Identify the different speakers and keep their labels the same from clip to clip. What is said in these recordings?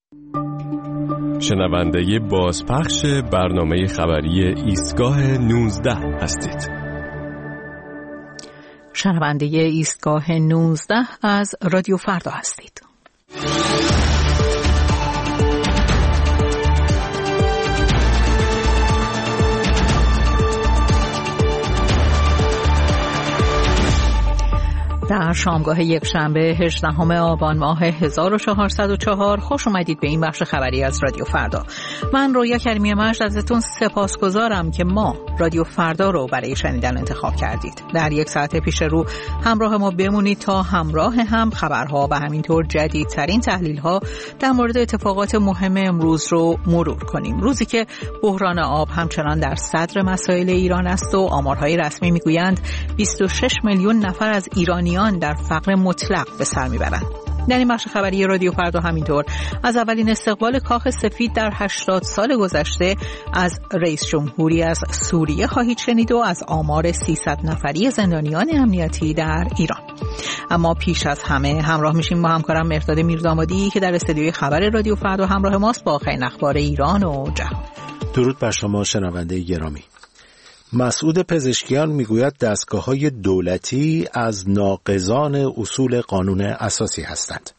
Speaker 1: شنونده بازپخش برنامه خبری ایستگاه 19 هستید.
Speaker 2: شنونده ایستگاه 19 از رادیو فردا هستید. در شامگاه یکشنبه 18 آبان ماه 1404 خوش اومدید به این بخش خبری از رادیو فردا. من رویا کریمی مجد ازتون سپاسگزارم که ما رادیو فردا رو برای شنیدن انتخاب کردید. در یک ساعت پیش رو همراه ما بمونید تا همراه هم خبرها و همینطور جدیدترین تحلیل‌ها در مورد اتفاقات مهم امروز رو مرور کنیم. روزی که بحران آب همچنان در صدر مسائل ایران است و آمارهای رسمی میگویند 26 میلیون نفر از ایرانی در فقر مطلق به سر میبرند. در این بخش خبری رادیو فردا همینطور از اولین استقبال کاخ سفید در 80 سال گذشته از رئیس جمهوری از سوریه خواهید شنید و از آمار 300 نفری زندانیان امنیتی در ایران. اما پیش از همه همراه میشیم با همکارم مهرداد میردامادی که در استودیوی خبر رادیو فردا همراه ماست با آخرین اخبار ایران و جهان.
Speaker 3: درود بر شما شنونده گرامی. مسعود پزشکیان میگوید دستگاه‌های دولتی از ناقضان اصول قانون اساسی هستند.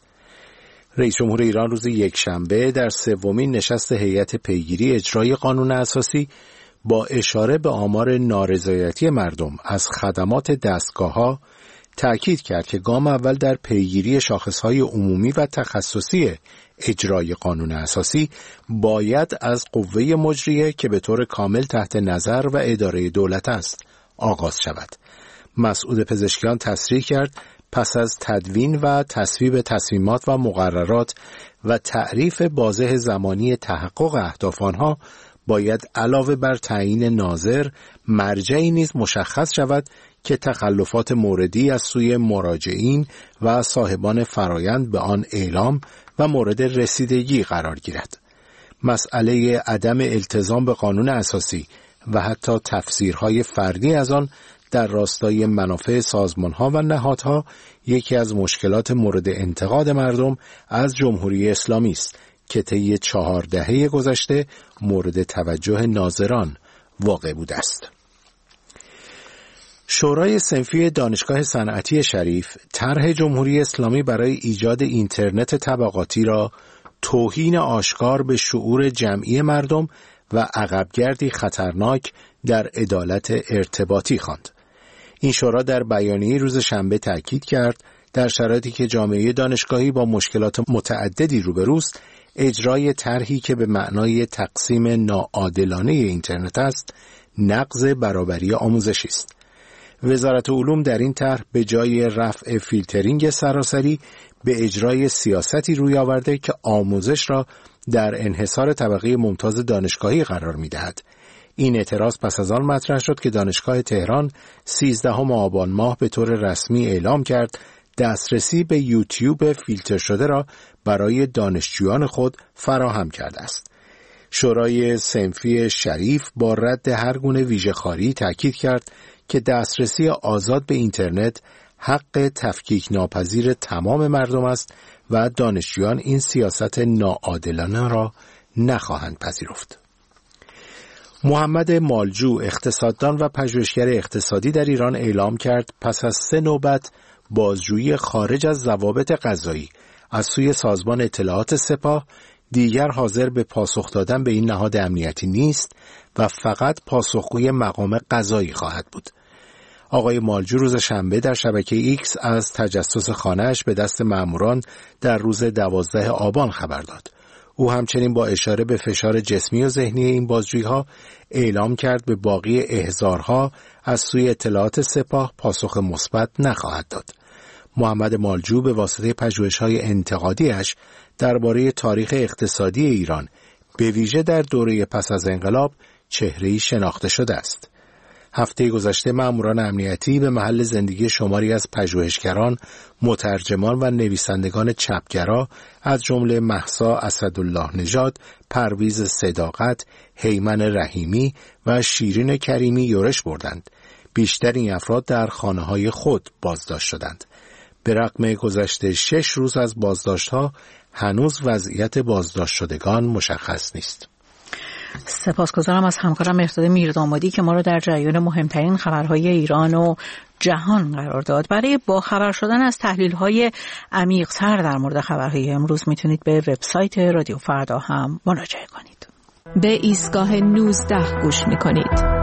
Speaker 3: رئیس جمهور ایران روز یکشنبه در سومین نشست هیئت پیگیری اجرای قانون اساسی با اشاره به آمار نارضایتی مردم از خدمات دستگاه‌ها تأکید کرد که گام اول در پیگیری شاخص‌های عمومی و تخصصی اجرای قانون اساسی باید از قوه مجریه که به طور کامل تحت نظر و اداره دولت است آغاز شود. مسعود پزشکیان تصریح کرد پس از تدوین و تصویب تصمیمات و مقررات و تعریف بازه زمانی تحقق اهداف آنها باید علاوه بر تعیین ناظر مرجعی نیز مشخص شود که تخلفات موردی از سوی مراجعین و صاحبان فرایند به آن اعلام و مورد رسیدگی قرار گیرد. مسئله عدم التزام به قانون اساسی و حتی تفسیرهای فردی از آن در راستای منافع سازمانها و نهادها یکی از مشکلات مورد انتقاد مردم از جمهوری اسلامی است که طی 4 دهه گذشته مورد توجه ناظران واقع بوده است. شورای صنفی دانشگاه صنعتی شریف طرح جمهوری اسلامی برای ایجاد اینترنت طبقاتی را توهین آشکار به شعور جمعی مردم و عقبگردی خطرناک در عدالت ارتباطی خواند. این شورا در بیانیه روز شنبه تاکید کرد در شرایطی که جامعه دانشگاهی با مشکلات متعددی روبروست، اجرای طرحی که به معنای تقسیم ناعادلانه اینترنت است، نقض برابری آموزشی است. وزارت علوم در این طرح به جای رفع فیلترینگ سراسری به اجرای سیاستی روی آورده که آموزش را در انحصار طبقه ممتاز دانشگاهی قرار می‌دهد. این اعتراض پس از آن مطرح شد که دانشگاه تهران 13 آبان ماه به طور رسمی اعلام کرد دسترسی به یوتیوب فیلتر شده را برای دانشجویان خود فراهم کرده است. شورای صنفی شریف با رد هر گونه ویژه‌خواری تاکید کرد که دسترسی آزاد به اینترنت حق تفکیک ناپذیر تمام مردم است و دانشجویان این سیاست ناعادلانه را نخواهند پذیرفت. محمد مالجو اقتصاددان و پژوهشگر اقتصادی در ایران اعلام کرد پس از 3 نوبت بازجویی خارج از ضوابط قضایی از سوی سازمان اطلاعات سپاه دیگر حاضر به پاسخ دادن به این نهاد امنیتی نیست و فقط پاسخگوی مقام قضایی خواهد بود. آقای مالجو روز شنبه در شبکه ایکس از تجسس خانه‌اش به دست ماموران در روز 12 آبان خبر داد. او همچنین با اشاره به فشار جسمی و ذهنی این بازجویی‌ها اعلام کرد به باقی احضارها از سوی اطلاعات سپاه پاسخ مثبت نخواهد داد. محمد مالجو به واسطه پژوهش‌های انتقادی‌اش درباره تاریخ اقتصادی ایران به ویژه در دوره پس از انقلاب چهره‌ای شناخته شده است. هفته گذشته ماموران امنیتی به محل زندگی شماری از پژوهشگران، مترجمان و نویسندگان چپگرا از جمله مهسا اسدالله نژاد، پرویز صداقت، هیمن رحیمی و شیرین کریمی یورش بردند. بیشتر این افراد در خانه‌های خود بازداشت شدند. به رغم گذشت 6 روز از بازداشت‌ها، هنوز وضعیت بازداشت شدگان مشخص نیست.
Speaker 2: سپاسگزارم از همکارم مهرداد میردامادی که ما رو در جریان مهمترین خبرهای ایران و جهان قرار داد. برای باخبر شدن از تحلیل‌های عمیق‌تر در مورد خبرهای امروز میتونید به وبسایت رادیو فردا هم مراجعه کنید.
Speaker 4: به ایستگاه 19 گوش میکنید.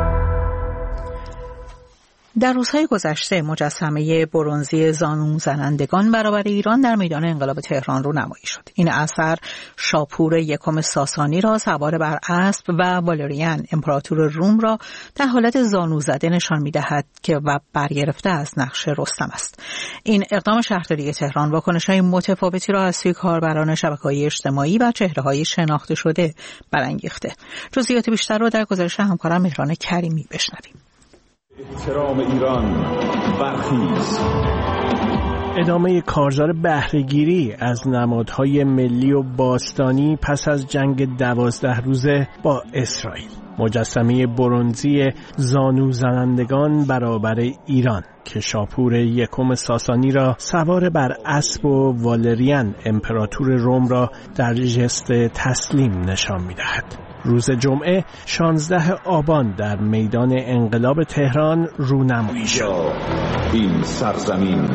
Speaker 2: در روزهای گذشته مجسمه برنزی زانو زنندگان برابر ایران در میدان انقلاب تهران رونمایی شد. این اثر شاپور یکم ساسانی را سوار بر اسب و والریان امپراتور روم را در حالت زانو زده نشان می‌دهد که و برگرفته از نقش رستم است. این اقدام شهرداری تهران واکنش‌های متفاوتی را از سوی کاربران شبکه‌های اجتماعی و چهره‌های شناخته شده برانگیخته. جزئیات بیشتر را در گزارش همکارم مهران کریمی بشنویم.
Speaker 5: احترام ایران برخیز.
Speaker 6: ادامه کارزار بهره‌گیری از نمادهای ملی و باستانی پس از جنگ 12 روزه با اسرائیل. مجسمه برنزی زانو زنندگان برابر ایران که شاپور یکم ساسانی را سوار بر اسب و والریان امپراتور روم را در ژست تسلیم نشان می‌دهد. روز جمعه 16 آبان در میدان انقلاب تهران رونمایی شد.
Speaker 5: این سرزمین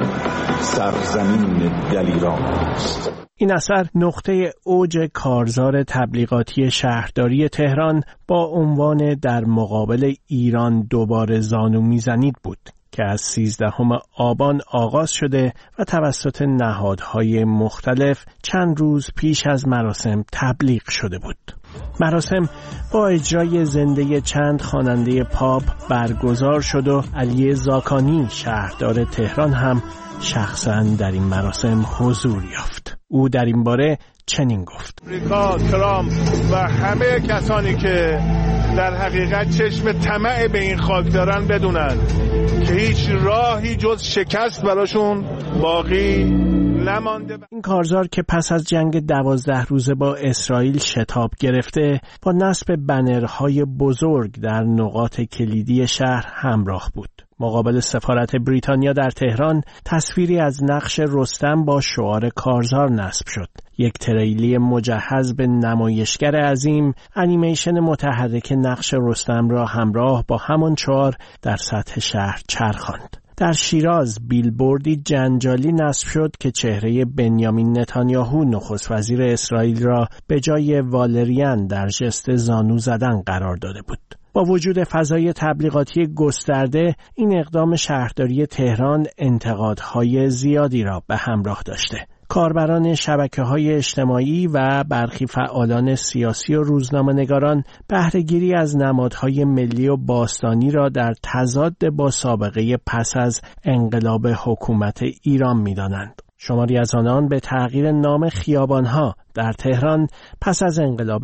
Speaker 5: دلیران است.
Speaker 6: این اثر نقطه اوج کارزار تبلیغاتی شهرداری تهران با عنوان در مقابل ایران دوباره زانو میزنید بود که از 13 آبان آغاز شده و توسط نهادهای مختلف چند روز پیش از مراسم تبلیغ شده بود. مراسم با اجرای زنده چند خواننده پاپ برگزار شد و علی زاکانی شهردار تهران هم شخصاً در این مراسم حضور یافت. او در این باره چنین گفت:
Speaker 7: امریکا، ترامپ و همه کسانی که در حقیقت چشم طمع به این خاک دارن بدونن که هیچ راهی جز شکست براشون باقی نمانده.
Speaker 6: این کارزار که پس از جنگ 12 روزه با اسرائیل شتاب گرفته با نصب بنرهای بزرگ در نقاط کلیدی شهر همراه بود. مقابل سفارت بریتانیا در تهران تصویری از نقش رستم با شعار کارزار نصب شد. یک تریلی مجهز به نمایشگر عظیم انیمیشن متحرک نقش رستم را همراه با همان شعار در سطح شهر چرخاند. در شیراز بیلبوردی جنجالی نصب شد که چهره بنیامین نتانیاهو نخست وزیر اسرائیل را به جای والریان در ژست زانو زدن قرار داده بود. با وجود فضای تبلیغاتی گسترده، این اقدام شهرداری تهران انتقادهای زیادی را به همراه داشته. کاربران شبکه‌های اجتماعی و برخی فعالان سیاسی و روزنامه‌نگاران بهره‌گیری از نمادهای ملی و باستانی را در تضاد با سابقه پس از انقلاب حکومت ایران می‌دانند. شماری از آنان به تغییر نام خیابان‌ها در تهران پس از انقلاب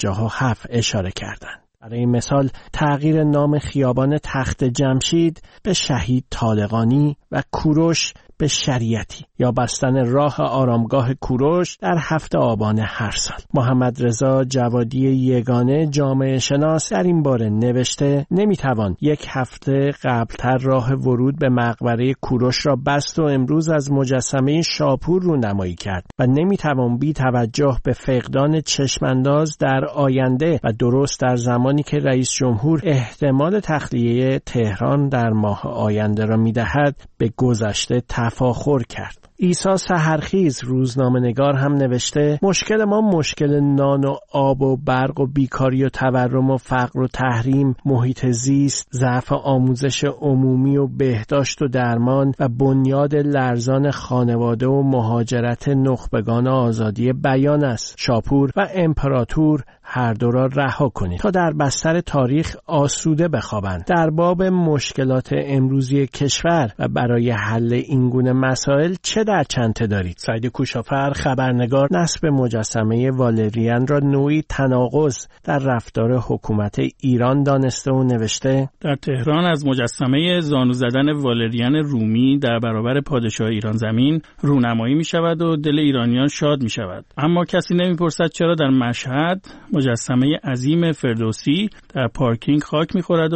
Speaker 6: 57 اشاره کردند. برای مثال تغییر نام خیابان تخت جمشید به شهید طالقانی و کوروش به شریعتی یا بستن راه آرامگاه کوروش در 7 آبان هر سال. محمد رضا جوادی یگانه جامعه شناس در این باره نوشته: نمیتوان یک هفته قبلتر راه ورود به مقبره کوروش را بست و امروز از مجسمه شاپور رونمایی کرد و نمیتوان بی توجه به فقدان چشمانداز در آینده و درست در زمانی که رئیس جمهور احتمال تخلیه تهران در ماه آینده را میدهد به گذشته تفاخر کرد. عیسی سحرخیز روزنامه‌نگار هم نوشته: مشکل ما مشکل نان و آب و برق و بیکاری و تورم و فقر و تحریم، محیط زیست، ضعف آموزش عمومی و بهداشت و درمان و بنیاد لرزان خانواده و مهاجرت نخبگان آزادی بیان است. شاپور و امپراتور هر دو را رها کنید تا در بستر تاریخ آسوده بخوابند. در باب مشکلات امروزی کشور و برای حل این گونه مسائل چه در چنته دارید؟ سعید کوشافر خبرنگار نصب مجسمه والریان را نوعی تناقض در رفتار حکومت ایران دانسته و نوشته:
Speaker 8: در تهران از مجسمه زانو زدن والریان رومی در برابر پادشاه ایران زمین رونمایی می شود و دل ایرانیان شاد می شود. اما کسی نمی پرسد چرا در مشهد مجسمه عظیم فردوسی در پارکینگ خاک می خورد و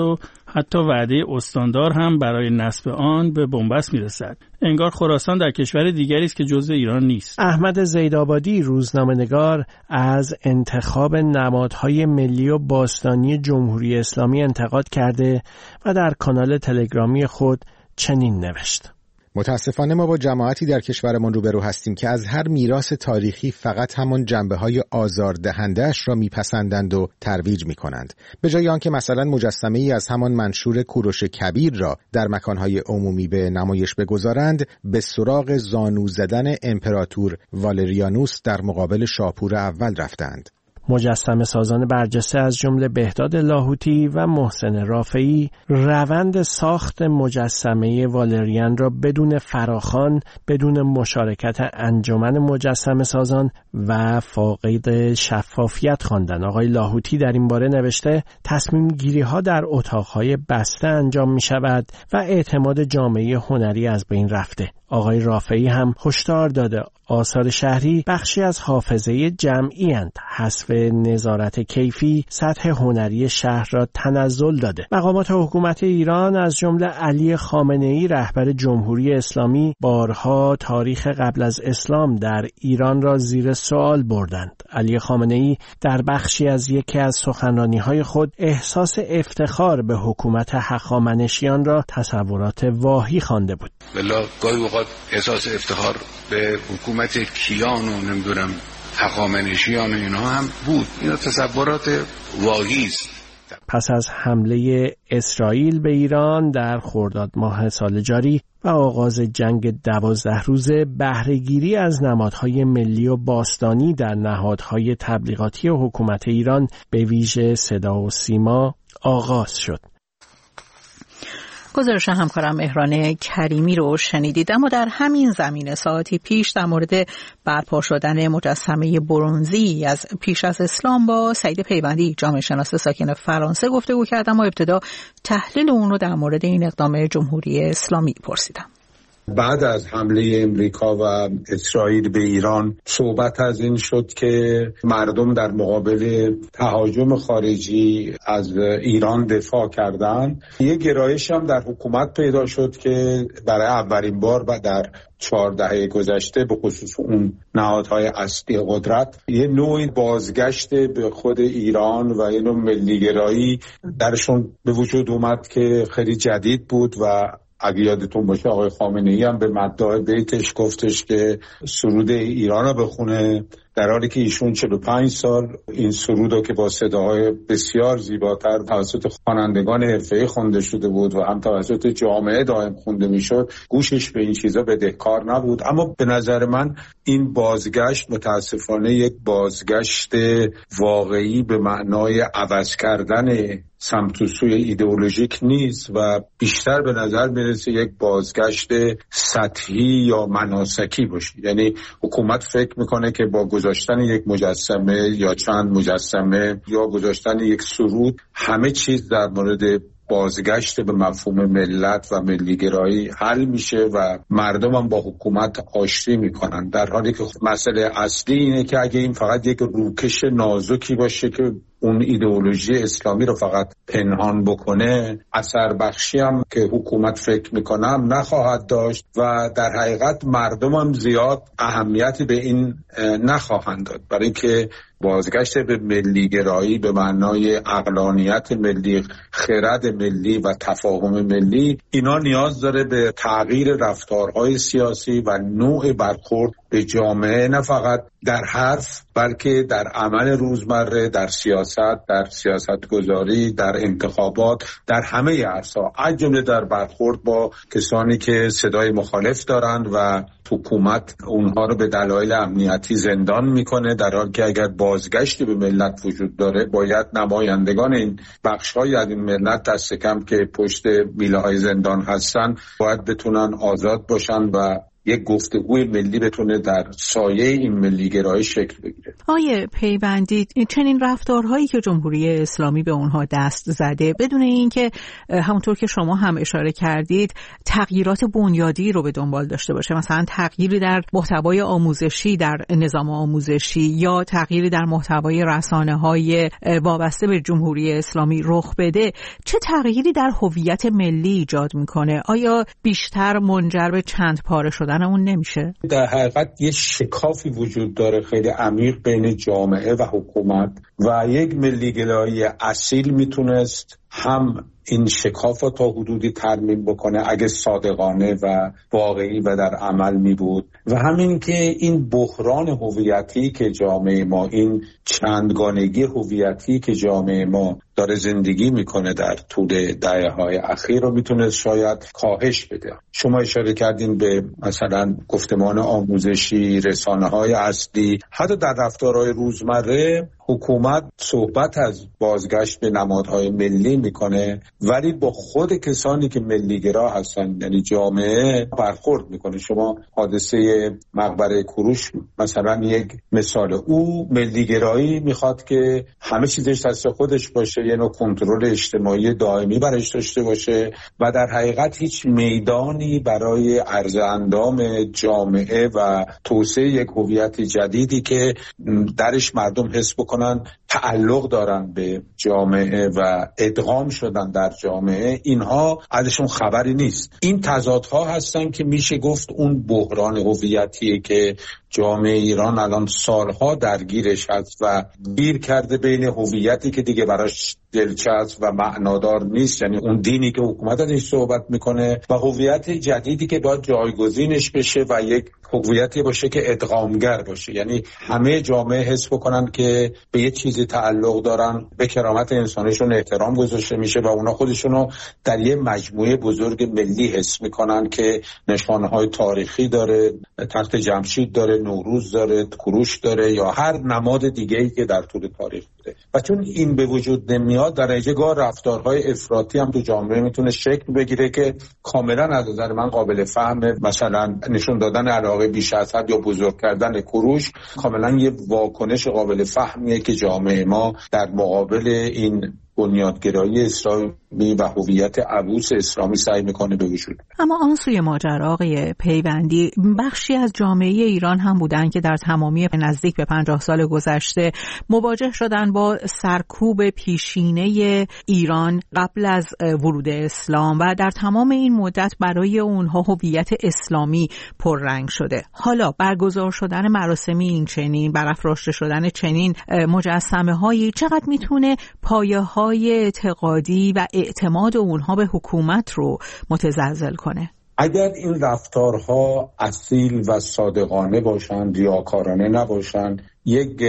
Speaker 8: حتی وعده استاندار هم برای نصب آن به بنبست میرسد. انگار خراسان در کشور دیگری است که جزء ایران نیست.
Speaker 6: احمد زیدآبادی روزنامه‌نگار از انتخاب نمادهای ملی و باستانی جمهوری اسلامی انتقاد کرده و در کانال تلگرامی خود چنین نوشت:
Speaker 3: متاسفانه ما با جماعتی در کشورمان روبرو هستیم که از هر میراث تاریخی فقط همان جنبه‌های آزاردهنده‌اش را میپسندند و ترویج میکنند. به جای آنکه مثلا مجسمه‌ای از همان منشور کوروش کبیر را در مکانهای عمومی به نمایش بگذارند، به سراغ زانو زدن امپراتور والریانوس در مقابل شاپور اول رفتند.
Speaker 6: مجسمه سازان برجسته از جمله بهداد لاهوتی و محسن رافعی روند ساخت مجسمه والریان را بدون فراخوان، بدون مشارکت انجمن مجسمه سازان و فاقد شفافیت خواندند. آقای لاهوتی در این باره نوشته: تصمیم گیری ها در اتاقهای بسته انجام می شود و اعتماد جامعه هنری از بین رفته. آقای رافعی هم هشدار داده آثار شهری بخشی از حافظه جمعی اند. حذف نظارت کیفی سطح هنری شهر را تنزل داده. مقامات حکومت ایران از جمله علی خامنه‌ای رهبر جمهوری اسلامی بارها تاریخ قبل از اسلام در ایران را زیر سوال بردند. علی خامنه‌ای در بخشی از یکی از سخنرانی‌های خود احساس افتخار به حکومت هخامنشیان را تصورات واهی خوانده بود.
Speaker 9: بلا گاهی اوقات احساس افتخار به حکومت کیان و نمیدونم هخامنشیان و اینا هم بود. اینا تصورات واهی است.
Speaker 6: پس از حمله اسرائیل به ایران در خرداد ماه سال جاری و آغاز جنگ 12 روزه، بهره‌گیری از نمادهای ملی و باستانی در نهادهای تبلیغاتی حکومت ایران به ویژه صدا و سیما آغاز شد.
Speaker 2: گزارش همکارم مهران کریمی رو شنیدید. اما در همین زمینه ساعتی پیش در مورد برپا شدن مجسمه برنزی از پیش از اسلام با سعید پیوندی، جامعه شناس ساکن فرانسه گفتگو کردم و ابتدا تحلیل اون رو در مورد این اقدام جمهوری اسلامی پرسیدم.
Speaker 10: بعد از حمله امریکا و اسرائیل به ایران صحبت از این شد که مردم در مقابل تهاجم خارجی از ایران دفاع کردند. یک گرایش هم در حکومت پیدا شد که برای اولین بار در 4 دهه گذشته به خصوص اون نهادهای اصلی قدرت یه نوعی بازگشت به خود ایران و یه نوع ملیگرایی درشون به وجود اومد که خیلی جدید بود و اگه یادتون باشه آقای خامنه‌ای هم به مداح بیتش گفتش که سرود ایران رو بخونه، در حالی که ایشون 45 سال این سرود رو که با صداهای بسیار زیباتر توسط خوانندگان حرفه‌ای خوانده شده بود و هم توسط جامعه دائم خونده میشد، گوشش به این چیزا بدهکار نبود. اما به نظر من این بازگشت متاسفانه یک بازگشت واقعی به معنای عوض کردن سمت و سوی ایدئولوژیک نیست و بیشتر به نظر میرسه یک بازگشت سطحی یا مناسکی باشه. یعنی حکومت فکر میکنه که با گذاشتن یک مجسمه یا چند مجسمه یا گذاشتن یک سرود همه چیز در مورد بازگشت به مفهوم ملت و ملیگرایی حل میشه و مردم هم با حکومت آشتی میکنن، در حالی که مسئله اصلی اینه که اگه این فقط یک روکش نازکی باشه که اون ایدئولوژی اسلامی رو فقط پنهان بکنه، اثر بخشی هم که حکومت فکر میکنم نخواهد داشت و در حقیقت مردم هم زیاد اهمیتی به این نخواهند داد، برای اینکه بازگشت به ملیگرایی به معنای عقلانیت ملی، خرد ملی و تفاهم ملی، اینا نیاز داره به تغییر رفتارهای سیاسی و نوع برخورد به جامعه، نه فقط در حرف بلکه در عمل روزمره، در سیاست، در سیاست گذاری، در انتخابات، در همه عرصه‌ها، از جمله در برخورد با کسانی که صدای مخالف دارند و حکومت اونها رو به دلایل امنیتی زندان میکنه، در حالی که اگر بازگشتی به ملت وجود داره باید نمایندگان این بخش‌های از این ملت دست کم که پشت میله‌های زندان هستن باید بتونن آزاد باشن و یک گفتگوی ملی بتونه در سایه این ملیگرایی شکل بگیره.
Speaker 2: آیه پیوندی چنین رفتارهایی که جمهوری اسلامی به اونها دست زده بدون اینکه همونطور که شما هم اشاره کردید تغییرات بنیادی رو به دنبال داشته باشه، مثلا تغییری در محتوای آموزشی در نظام آموزشی یا تغییری در محتوای رسانه‌های وابسته به جمهوری اسلامی رخ بده، چه تغییری در هویت ملی ایجاد میکنه؟ آیا بیشتر منجر به چند پاره شدن اون نمیشه؟
Speaker 10: در حقیقت یه شکافی وجود داره خیلی عمیق بین جامعه و حکومت و یک ملیگرایی اصیل میتونست هم این شکاف رو تا حدودی ترمیم بکنه اگه صادقانه و واقعی و در عمل می بود و همین که این بحران هویتی که جامعه ما، این چندگانگی هویتی که جامعه ما داره زندگی میکنه در طول دهه‌های اخیر رو میتونه شاید کاهش بده. شما اشاره کردین به مثلا گفتمان آموزشی، رسانه‌های اصلی، حتی در رفتارهای روزمره حکومت صحبت از بازگشت به نمادهای ملی میکنه ولی با خود کسانی که ملیگرا هستن یعنی جامعه برخورد میکنه. شما حادثه مقبره کوروش مثلا یک مثال، او ملیگرایی میخواد که همه چیزش دست خودش باشه، یه نوع کنترل اجتماعی دائمی برش داشته باشه و در حقیقت هیچ میدانی برای عرض اندام جامعه و توسعه یک هویت جدیدی که درش مردم حس بکنن تعلق دارن به جامعه و ادغام شدن در جامعه، اینها ازشون خبری نیست. این تضادها هستن که میشه گفت اون بحران هویتیه که جامعه ایران الان سالها درگیرش هست و گیر کرده بین هویتی که دیگه براش دلچسب و معنادار نیست، یعنی اون دینی که حکومت ازش صحبت میکنه، و هویت جدیدی که باید جایگزینش بشه و یک هویتی باشه که ادغامگر باشه، یعنی همه جامعه حس بکنن که به یه چیزی تعلق دارن، به کرامت انسانیشون احترام گذاشته میشه و اونا خودشونو در یه مجموعه بزرگ ملی حس میکنن که نشانه‌های تاریخی داره، تخت جمشید داره، نوروز داره، کوروش داره یا هر نماد دیگه‌ای که در طول تاریخ بوده. و چون این به وجود نمیاد، در نتیجه رفتارهای افراطی هم تو جامعه میتونه شکل بگیره که کاملا از نظر من قابل فهمه. مثلا نشون دادن علاقه بیش از حد یا بزرگ کردن کوروش کاملا یه واکنش قابل فهمیه که جامعه ما در مقابل این بنیادگرایی اسلامی و هویت عبوس اسلامی سعی میکنه به وجود.
Speaker 2: اما آن سوی ماجرا آقای پیوندی، بخشی از جامعه ایران هم بودن که در تمامی نزدیک به 50 سال گذشته مواجه شدن با سرکوب پیشینه ایران قبل از ورود اسلام و در تمام این مدت برای اونها هویت اسلامی پررنگ شده. حالا برگزار شدن مراسمی این چنین، برافراشته شدن چنین مجسمه هایی چقدر میتونه پایه‌های اعتقادی و اعتماد اونها به حکومت رو متزلزل کنه؟
Speaker 10: اگر این رفتارها اصیل و صادقانه باشن، ریاکارانه نباشن، یک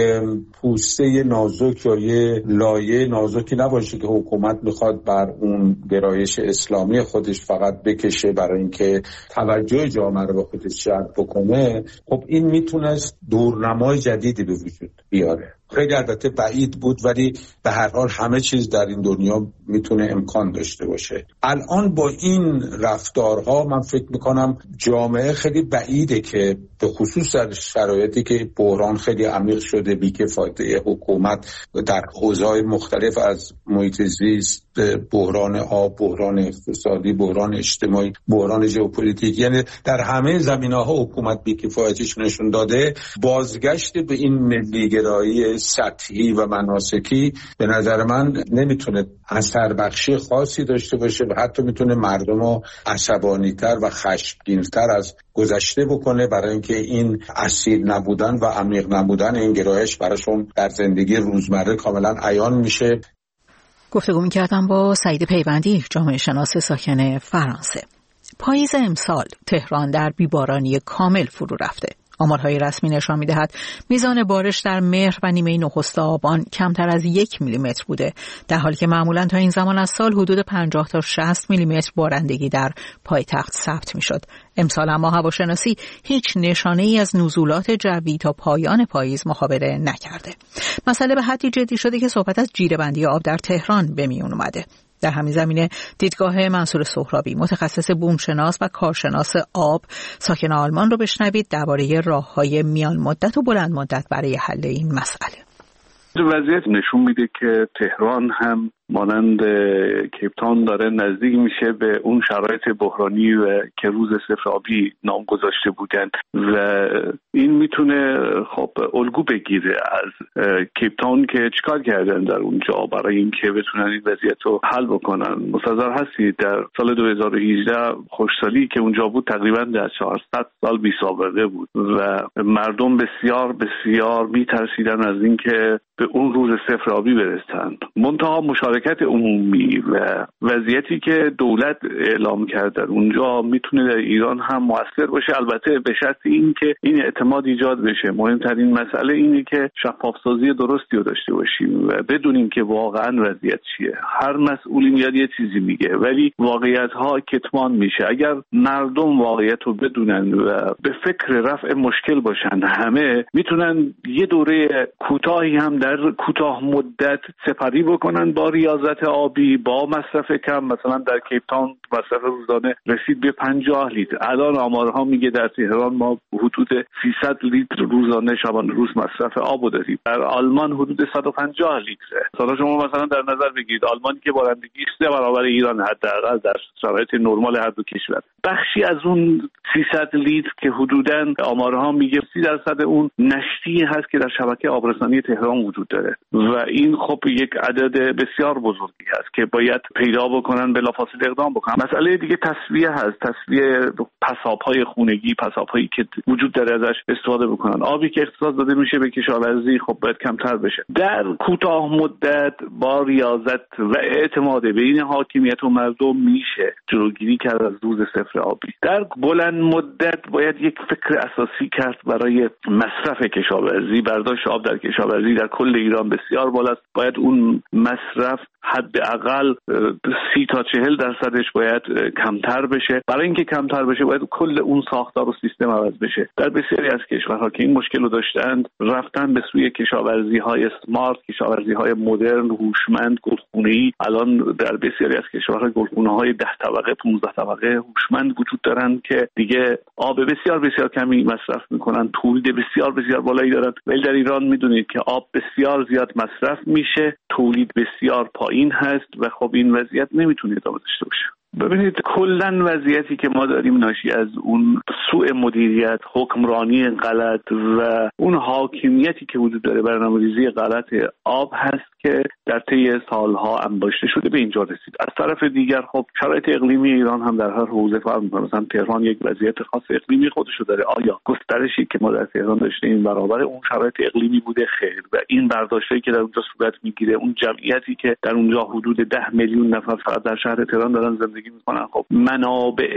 Speaker 10: پوسته نازک یا یه لایه نازکی نباشه که حکومت میخواد بر اون گرایش اسلامی خودش فقط بکشه برای اینکه توجه جامعه رو به خودش جلب بکنه، خب این میتونست دورنمای جدیدی به وجود بیاره. خیلی البته بعید بود ولی به هر حال همه چیز در این دنیا میتونه امکان داشته باشه. الان با این رفتارها من فکر میکنم جامعه خیلی بعیده که به خصوص در شرایطی که بحران خیلی عمیق شده، بی‌کفایتی حکومت در حوزه‌های مختلف از محیط زیست، بحران آب، بحران اقتصادی، بحران اجتماعی، بحران ژئوپلیتیک، یعنی در همه زمینه‌ها حکومت بی‌کفایتیش نشون داده، بازگشت به این ملیگرایی سطحی و مناسکی به نظر من نمیتونه اثر بخشی خاصی داشته باشه و حتی میتونه مردم رو عصبانی‌تر و خشمگین‌تر از گذشته بکنه، برای اینکه این اصیل نبودن و عمیق نبودن این گرایش براشون در زندگی روزمره کاملا عیان میشه.
Speaker 2: گفتگو می‌کردم با سعید پیوندی، جامعه شناس ساکن فرانسه. پاییز امسال تهران در بیبارانی کامل فرو رفته. آمارهای رسمی نشان می‌دهد میزان بارش در مهر و نیمه نخست آبان کمتر از 1 میلیمتر بوده، در حالی که معمولاً تا این زمان از سال حدود 50 تا 60 میلیمتر بارندگی در پایتخت ثبت می‌شد. امسال اما هواشناسی هیچ نشانه‌ای از نزولات جوی تا پایان پاییز مخابره نکرده. مسئله به حدی جدی شده که صحبت از جیره‌بندی آب در تهران به میون اومده. در همین زمینه دیدگاه منصور سهرابی متخصص بومشناس و کارشناس آب ساکن آلمان رو بشنوید درباره راه‌های میان مدت و بلند مدت برای حل این مسئله.
Speaker 11: وضعیت نشون میده که تهران هم مانند کیپتاون داره نزدیک میشه به اون شرایط بحرانی و که روز صفر آبی نام گذاشته بودن و این میتونه خب الگو بگیره از کیپتاون که چیکار کردن در اونجا برای اینکه بتونن این وضعیت رو حل بکنن. مستحضر هستید در سال 2018 خشکسالی که اونجا بود تقریبا در 400 سال بی سابقه بود و مردم بسیار بسیار میترسیدن از اینکه به اون روز صفر آبی برسن. منتها مشارکت عمومی و وضعیتی که دولت اعلام کرده اونجا میتونه در ایران هم مؤثر باشه، البته به شرط اینکه این اعتماد ایجاد بشه. مهمترین مسئله اینه که شفافسازی درستی رو داشته باشیم و بدونیم که واقعا وضعیت چیه. هر مسئولی میاد یه چیزی میگه ولی واقعیت ها کتمان میشه. اگر مردم واقعیت رو بدونن و به فکر رفع مشکل باشن همه میتونن یه دوره کوتاهی هم در کوتاه مدت سپری بکنن با ریاضت آبی، با مصرف کم. مثلا در کیپتاون مصرف روزانه رسید به 50 لیتر. الان آمارها میگه در تهران ما حدود 300 لیتر روزانه شبانه روز مصرف آب داریم. در آلمان حدود 150 لیتره. حالا شما مثلا در نظر بگیرید آلمان که بارندگی 3 برابر ایران حداقل در شرایط نرمال هر دو کشور. بخشی از اون 300 لیتر که حدوداً آمارها میگه 30% اون نشتی هست که در شبکه آبرسانی تهران وجود داره و این خب یک عدد بسیار بزرگی هست که باید پیدا بکنن، بلافاصله اقدام بکنن. مسئله دیگه تصفیه هست، تصفیه پساب‌های خونگی، پساب‌هایی که وجود داره ازش استفاده بکنن. آبی که اختصاص داده میشه به کشاورزی خب باید کمتر بشه. در کوتاه مدت با ریاضت و اعتماد بین حاکمیت و مردم میشه جلوگیری کرد از روز صفر آبی. در بلند مدت باید یک فکر اساسی کرد برای مصرف کشاورزی. برداشت آب در کشاورزی در کل ایران بسیار بالاست. باید اون مصرف حداقل 30 تا 40% باید کمتر بشه. برای اینکه کمتر بشه باید کل اون ساختار و سیستم عوض بشه. در بسیاری از کشورها که این مشکل رو داشتند رفتن به سوی کشاورزی‌های سمارت، کشاورزی‌های مدرن، هوشمند، گلخونه‌ای. الان در بسیاری از کشورها گلخونه‌های 10 طبقه 15 طبقه هوشمند وجود دارن که دیگه آب بسیار بسیار کمی مصرف میکنن، تولید بسیار بسیار بالایی دارن. ولی در ایران میدونید که آب بسیار زیاد مصرف میشه، تولید بسیار پایین هست و خب این وضعیت نمیتونه ادامه داشته باشه. ببینید کلن وضعیتی که ما داریم ناشی از اون سوء مدیریت، حکمرانی غلط و اون حاکمیتی که وجود داره، برنامه‌ریزی غلط آب هست که در طی سالها انباشته شده به اینجا رسید. از طرف دیگر خب شرایط اقلیمی ایران هم در هر حوزه فرق می‌کنه. مثلا تهران یک وضعیت خاص اقلیمی خودشو داره. آیا گسترشی که ما در تهران داشتیم برابر اون شرایط اقلیمی بوده؟ خیر. و این برداشتی که در اونجا صورت میگیره، اون جمعیتی که در اونجا حدود 10 میلیون نفر فقط در شهر تهران دارن زندگی میکنن، خب منابع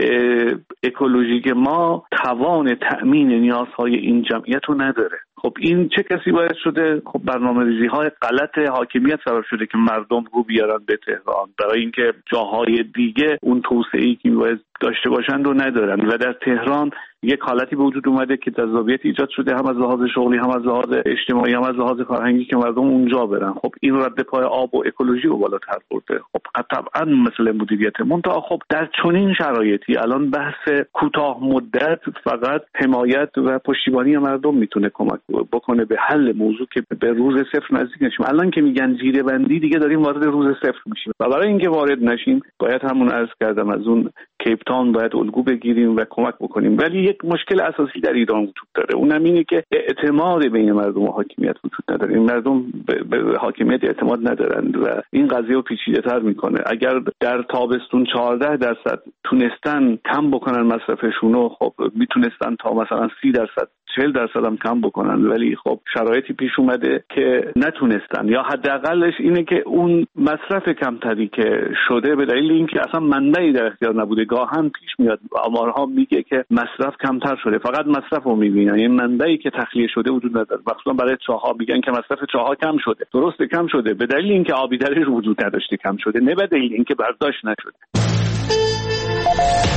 Speaker 11: اکولوژیک ما توان تأمین نیازهای این جمعیت رو نداره. خب این چه کسی باید شده؟ خب برنامه‌ریزی‌های غلط حاکمیت سبب شده که مردم رو بیارن به تهران برای اینکه جاهای دیگه اون توسعه‌ای که باید داشته باشن رو ندارن و در تهران یک حالتی به وجود اومده که جذابیت ایجاد شده، هم از لحاظ شغلی، هم از لحاظ اجتماعی، هم از لحاظ فرهنگی که مردم اونجا برن. خب این رد پای آب و اکولوژی رو بالاتر برده. خب طبعا مسئله مدیریت. منتها خب در چنین شرایطی الان بحث کوتاه مدت فقط حمایت و پشتیبانی مردم میتونه کمک بکنه به حل موضوع که به روز صفر نزدیک نشیم. الان که میگن زیر بندی، دیگه داریم وارد روز صفر میشیم و برای اینکه وارد نشیم باید همون عرض کردم از اون کیپتاون باید الگو بگیریم و کمک بکنیم. ولی یک مشکل اساسی در ایران وجود داره، اونم اینه که اعتماد بین مردم و حاکمیت وجود نداره. این مردم به حاکمیت اعتماد ندارند و این قضیه رو پیچیده‌تر میکنه. اگر در تابستون 14% تونستن کم بکنن مصرفشون رو، خب میتونستن تا مثلا 30% 40% هم کم بکنن، ولی خب شرایطی پیش اومده که نتونستن، یا حداقلش اینه که اون مصرف کمتری که شده به دلیل اینکه اصلا منبعی در اختیار نبوده. گاهن پیش میاد آمارها میگه که مصرف کمتر شده، فقط مصرف رو میبینن، این منبعی که تخلیه شده وجود نداره. مخصوصا برای چاه‌ها میگن که مصرف چاه‌ها کم شده. درسته کم شده به دلیل اینکه آبی درش وجود نداشته کم شده، نه به دلیل اینکه برداشت نشده.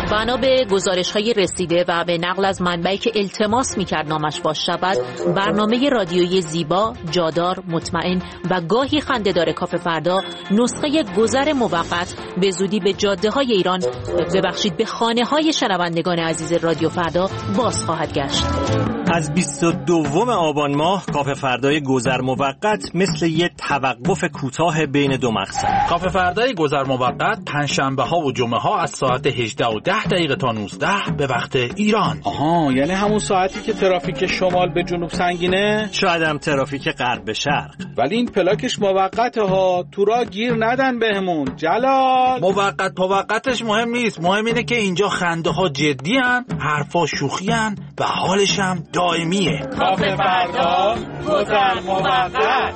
Speaker 12: بنا به گزارش‌های رسیده و به نقل از منبعی که التماس می‌کرد نامش فاش شود، برنامه رادیویی زیبا، جادار، مطمئن و گاهی خنده‌دار کافه فردا نسخه گذر موقت به زودی به جاده‌های ایران، به خانه‌های شنوندگان عزیز رادیو فردا باز خواهد گشت.
Speaker 13: از 22 آبان ماه کافه فردای گذر موقت مثل یه توقف کوتاه بین دو مقصد.
Speaker 14: کافه فردای گذر موقت پنجشنبه ها و جمعه ها از ساعت 18:10 تا 19 به وقت ایران.
Speaker 15: آها، یعنی همون ساعتی که ترافیک شمال به جنوب سنگینه؟
Speaker 13: شاید هم ترافیک غرب به شرق.
Speaker 15: ولی این پلاکش موقته ها، تو راه گیر ندن بهمون. جلال
Speaker 14: موقتش مهم نیست، مهم اینه که اینجا خنده ها جدی ان، حرفا شوخی ان و حالش هم دائمیه.
Speaker 15: کافه فردا گذر موقت.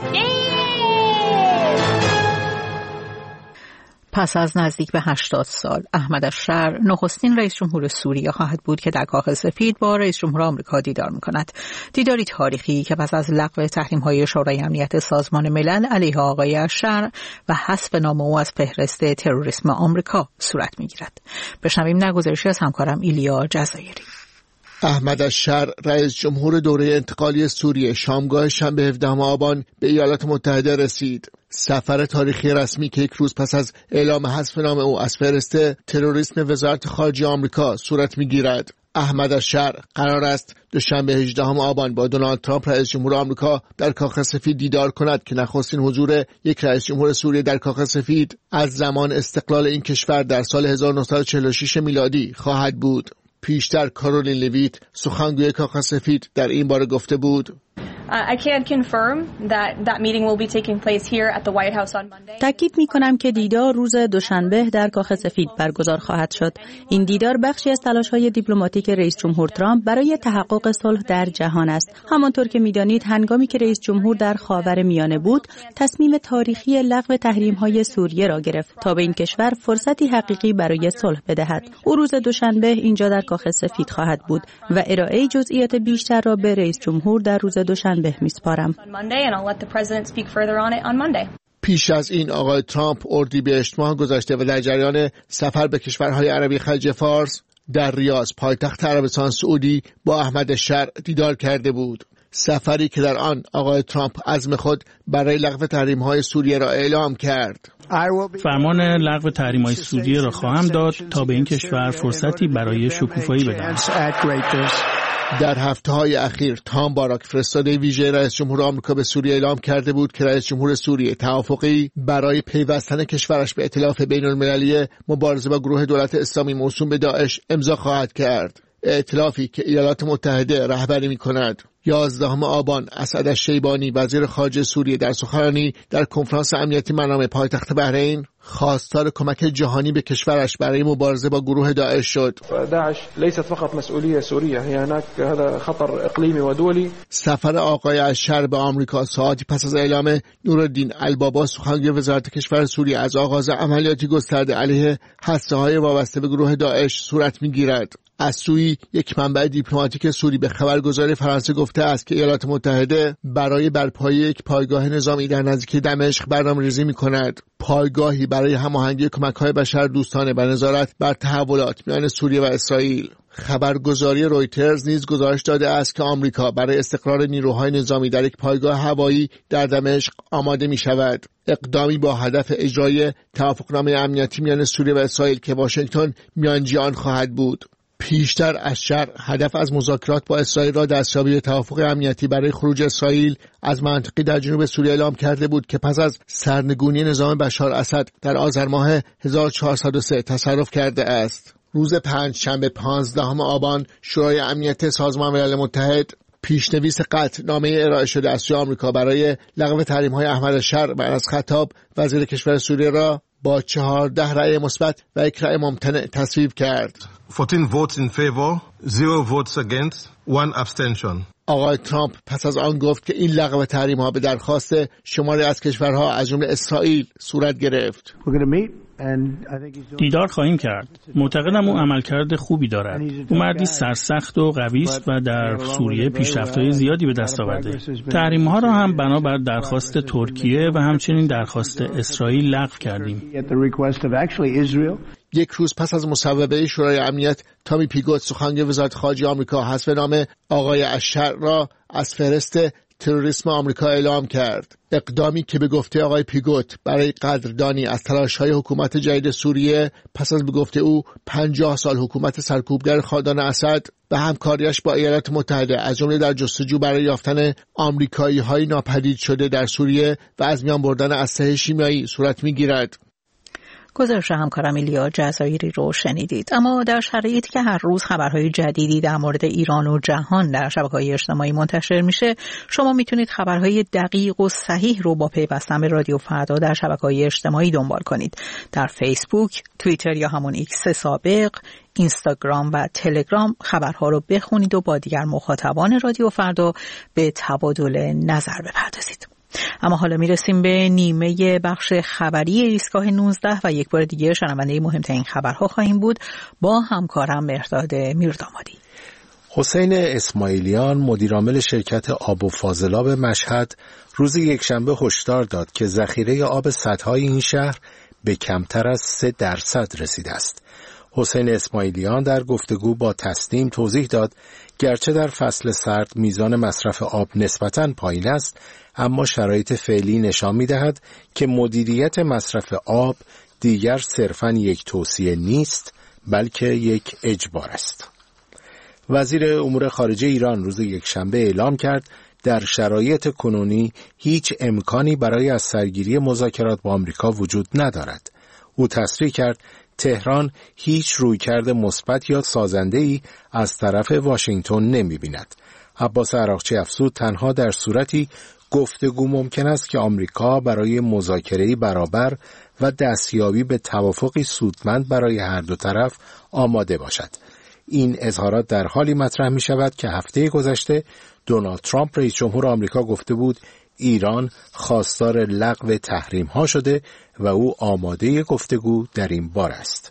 Speaker 2: پس از نزدیک به 80 سال احمد الشر نخستین رئیس جمهور سوریه خواهد بود که در کاخ سفید با رئیس جمهور آمریکا دیدار می‌کند. دیداری تاریخی که پس از لغو تحریم‌های شورای امنیت سازمان ملل علیه آقای الشر و حذف نام او از فهرست تروریسم آمریکا صورت می‌گیرد. بشنویم نگزارشی از همکارم ایلیا جزایری.
Speaker 16: احمد الشر رئیس جمهور دوره انتقالی سوریه شامگاه شنبه 17 آبان به ایالات متحده رسید. سفر تاریخی رسمی که یک روز پس از اعلام حذف نام او از فهرست تروریسم وزارت خارجه آمریکا صورت می‌گیرد. احمد الشر قرار است دوشنبه 18 آبان با دونالد ترامپ رئیس جمهور آمریکا در کاخ سفید دیدار کند که نخستین حضور یک رئیس جمهور سوریه در کاخ سفید از زمان استقلال این کشور در سال 1946 میلادی خواهد بود. پیشتر کارولین لویت سخنگوی کاخ سفید در این باره گفته بود:
Speaker 17: تاکید می‌کنم که دیدار روز دوشنبه در کاخ سفید برگزار خواهد شد. این دیدار بخشی از تلاش‌های دیپلماتیک رئیس جمهور ترامپ برای تحقق صلح در جهان است. همانطور که می‌دانید هنگامی که رئیس جمهور در خاورمیانه بود، تصمیم تاریخی لغو تحریم‌های سوریه را گرفت تا به این کشور فرصتی حقیقی برای صلح بدهد. او روز دوشنبه اینجا در کاخ سفید خواهد بود و ارائه جزئیات بیشتر را به رئیس جمهور در روز دوشنبه میسپارم.
Speaker 16: پیش از این آقای ترامپ اردیبهشت ماه گذشته و در جریان سفر به کشورهای عربی خلیج فارس در ریاض پایتخت عربستان سعودی با احمد الشر دیدار کرده بود. سفری که در آن آقای ترامپ عزم خود برای لغو تحریم‌های سوریه را اعلام کرد.
Speaker 8: فرمان لغو تحریم‌های سوریه را خواهم داد تا به این کشور فرصتی برای شکوفایی بدهم.
Speaker 16: در هفته‌های اخیر تام باراک فرستاده ویژه رئیس جمهور آمریکا به سوریه اعلام کرده بود که رئیس جمهور سوریه توافقی برای پیوستن کشورش به ائتلاف بین‌المللی مبارزه با گروه دولت اسلامی موسوم به داعش امضا خواهد کرد. ائتلافی که ایالات متحده رهبری می‌کند. 11 آبان اسعد الشیبانی وزیر خارجه سوریه در سخنرانی در کنفرانس امنیتی منامه پایتخت بحرین خواستار کمک جهانی به کشورش برای مبارزه با گروه داعش شد.
Speaker 18: داعش ليست فقط مسئولیت سوریه، هناك هذا خطر اقلیمی و دولی.
Speaker 16: سفر آقای الشر به آمریکا ساعتی پس از اعلام نورالدین البابا سخنگوی وزارت کشور سوریه از آغاز عملیاتی گسترده علیه هسته‌های وابسته به گروه داعش صورت می‌گیرد. از سوی یک منبع دیپلماتیک سوری به خبرگزاری فرانسه گفته است که ایالات متحده برای برپایی یک پایگاه نظامی در نزدیکی دمشق برنامه‌ریزی می‌کند. پایگاهی برای هماهنگی کمک‌های بشردوستانه و نظارت بر تحولات میان سوریه و اسرائیل. خبرگزاری رویترز نیز گزارش داده است که آمریکا برای استقرار نیروهای نظامی در یک پایگاه هوایی در دمشق آماده می‌شود. اقدامی با هدف اجرای توافقنامه امنیتی میان سوریه و اسرائیل که واشنگتن میانجی آن خواهد بود. پیشتر الشر هدف از مذاکرات با اسرائیل را دستیابی به توافق امنیتی برای خروج اسرائیل از منطقه در جنوب سوریه اعلام کرده بود که پس از سرنگونی نظام بشار اسد در آذر ماه 1403 تصرف کرده است. روز پنجشنبه 15 آبان شورای امنیت سازمان ملل متحد پیشنویس قطعنامه ارائه شده از سوی آمریکا برای لغو تحریم‌های احمد الشر و از خطاب وزیر کشور سوریه را با 14 رأی مثبت و 1 رأی ممتنع تصویب کرد.
Speaker 19: 14 votes in favor, 0 votes against, 1 abstention.
Speaker 16: آقای ترامپ پس از آن گفت که این لغو تحریم‌ها به درخواست شماری از کشورها از جمله اسرائیل صورت گرفت.
Speaker 8: دیدار خواهیم کرد. معتقدم او عملکرد خوبی دارد. او مردی سرسخت و قوی است و در سوریه پیشرفت‌های زیادی به دست آورده. تحریم‌ها را هم بنابر درخواست ترکیه و همچنین درخواست اسرائیل لغو کردیم.
Speaker 16: یک روز پس از مصوبه شورای امنیت، تامی پیگوت سخنگوی وزارت خارجه آمریکا حذف نام آقای اشر را از فهرست تروریسم آمریکا اعلام کرد. اقدامی که به گفته آقای پیگوت برای قدردانی از تلاش‌های حکومت جدید سوریه پس از به گفته او 50 سال حکومت سرکوبگر خاندان اسد و همکاریش با ایالات متحده از جمله در جستجو برای یافتن آمریکایی‌های ناپدید شده در سوریه و از میان بردن اسلحه شیمیایی صورت می‌گیرد.
Speaker 2: گزارش همکارم ایلیا جزایری رو شنیدید. اما در شرایطی که هر روز خبرهای جدیدی در مورد ایران و جهان در شبکه‌های اجتماعی منتشر میشه، شما میتونید خبرهای دقیق و صحیح رو با پیوستن به رادیو فردا در شبکه‌های اجتماعی دنبال کنید. در فیسبوک، توییتر یا همون ایکس سابق، اینستاگرام و تلگرام خبرها رو بخونید و با دیگر مخاطبان رادیو فردا به تبادل نظر بپردازید. اما حالا میرسیم به نیمه بخش خبری ایستگاه 19 و یک بار دیگه شنونده مهمترین خبرها خواهیم بود با همکارم مهرداد میردامادی.
Speaker 3: حسین اسماعیلیان مدیرعامل شرکت آب و فاضلاب مشهد روز یکشنبه هشدار داد که ذخیره آب سدهای این شهر به کمتر از 3% رسیده است. حسین اسماعیلیان در گفتگو با تسنیم توضیح داد گرچه در فصل سرد میزان مصرف آب نسبتاً پایین است، اما شرایط فعلی نشان می‌دهد که مدیریت مصرف آب دیگر صرفاً یک توصیه نیست، بلکه یک اجبار است. وزیر امور خارجه ایران روز یکشنبه اعلام کرد در شرایط کنونی هیچ امکانی برای از سرگیری مذاکرات با آمریکا وجود ندارد. او تصریح کرد تهران هیچ رویکرد مثبت یا سازنده‌ای از طرف واشنگتن نمی‌بیند. عباس عراقچی افزود تنها در صورتی گفتگو ممکن است که آمریکا برای مذاکره‌ای برابر و دستیابی به توافقی سودمند برای هر دو طرف آماده باشد. این اظهارات در حالی مطرح می شود که هفته گذشته دونالد ترامپ رئیس جمهور آمریکا گفته بود ایران خواستار لغو تحریم‌ها شده و او آماده گفتگو در این باره است.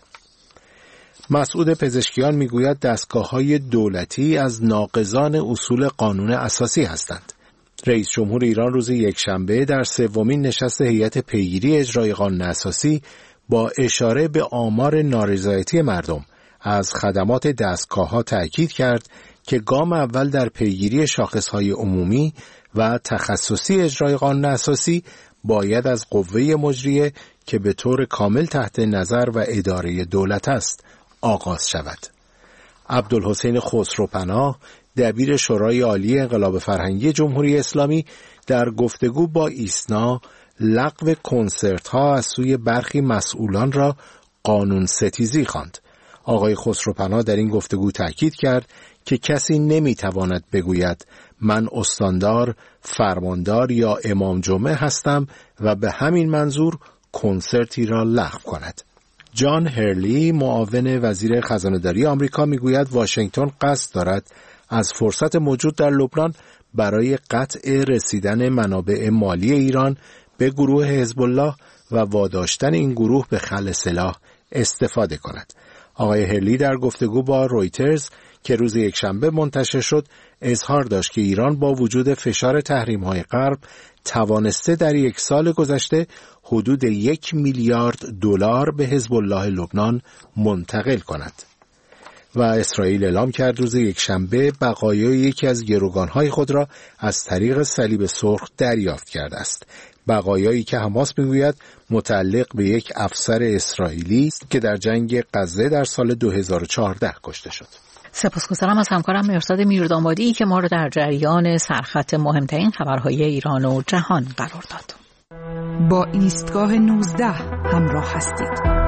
Speaker 3: مسعود پزشکیان میگوید دستگاه‌های دولتی از ناقضان اصول قانون اساسی هستند. رئیس جمهور ایران روز یکشنبه در سومین نشست هیئت پیگیری اجرای قانون اساسی با اشاره به آمار نارضایتی مردم از خدمات دستگاه‌ها تأکید کرد که گام اول در پیگیری شاخص‌های عمومی و تخصصی اجرای قانون اساسی باید از قوه مجریه که به طور کامل تحت نظر و اداره دولت است آغاز شود. عبدالحسین خسروپناه دبیر شورای عالی انقلاب فرهنگی جمهوری اسلامی در گفتگو با ایسنا لغو کنسرت‌ها از سوی برخی مسئولان را قانون ستیزی خواند. آقای خسروپناه در این گفتگو تأکید کرد که کسی نمیتواند بگوید من استاندار، فرماندار یا امام جمعه هستم و به همین منظور کنسرتی را لغو کند. جان هرلی معاون وزیر خزانه‌داری آمریکا میگوید واشنگتن قصد دارد از فرصت موجود در لبنان برای قطع رسیدن منابع مالی ایران به گروه حزب الله و واداشتن این گروه به خلع سلاح استفاده کند. آقای هرلی در گفتگو با رویترز که روز یکشنبه منتشر شد اظهار داشت که ایران با وجود فشار تحریم‌های غرب توانسته در یک سال گذشته حدود 1 میلیارد دلار به حزب الله لبنان منتقل کند. و اسرائیل اعلام کرد روز یکشنبه بقایای یکی از گروگان‌های خود را از طریق صلیب سرخ دریافت کرده است. بقایایی که حماس میگوید متعلق به یک افسر اسرائیلی است که در جنگ غزه در سال 2014 کشته شد.
Speaker 2: سپاسگزارم از همکارم مهرداد میردامادی که ما را در جریان سرخط مهمترین خبرهای ایران و جهان قرار داد.
Speaker 4: با ایستگاه 19 همراه هستید.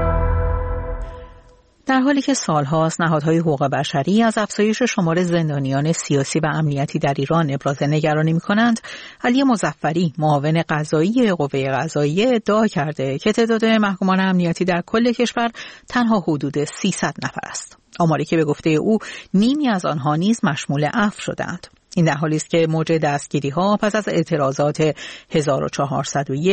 Speaker 4: در حالی که سالهاست نهادهای حقوق بشری از افزایش شمار زندانیان سیاسی و امنیتی در ایران ابراز نگرانی می‌کنند، علی مظفری معاون قضایی قوه قضاییه ادعا کرده که تعداد محکومان امنیتی در کل کشور تنها حدود 300 نفر است. آماری که به گفته او نیمی از آنها نیز مشمول عفو شدند. این در حالی است که موج دستگیری‌ها پس از اعتراضات 1401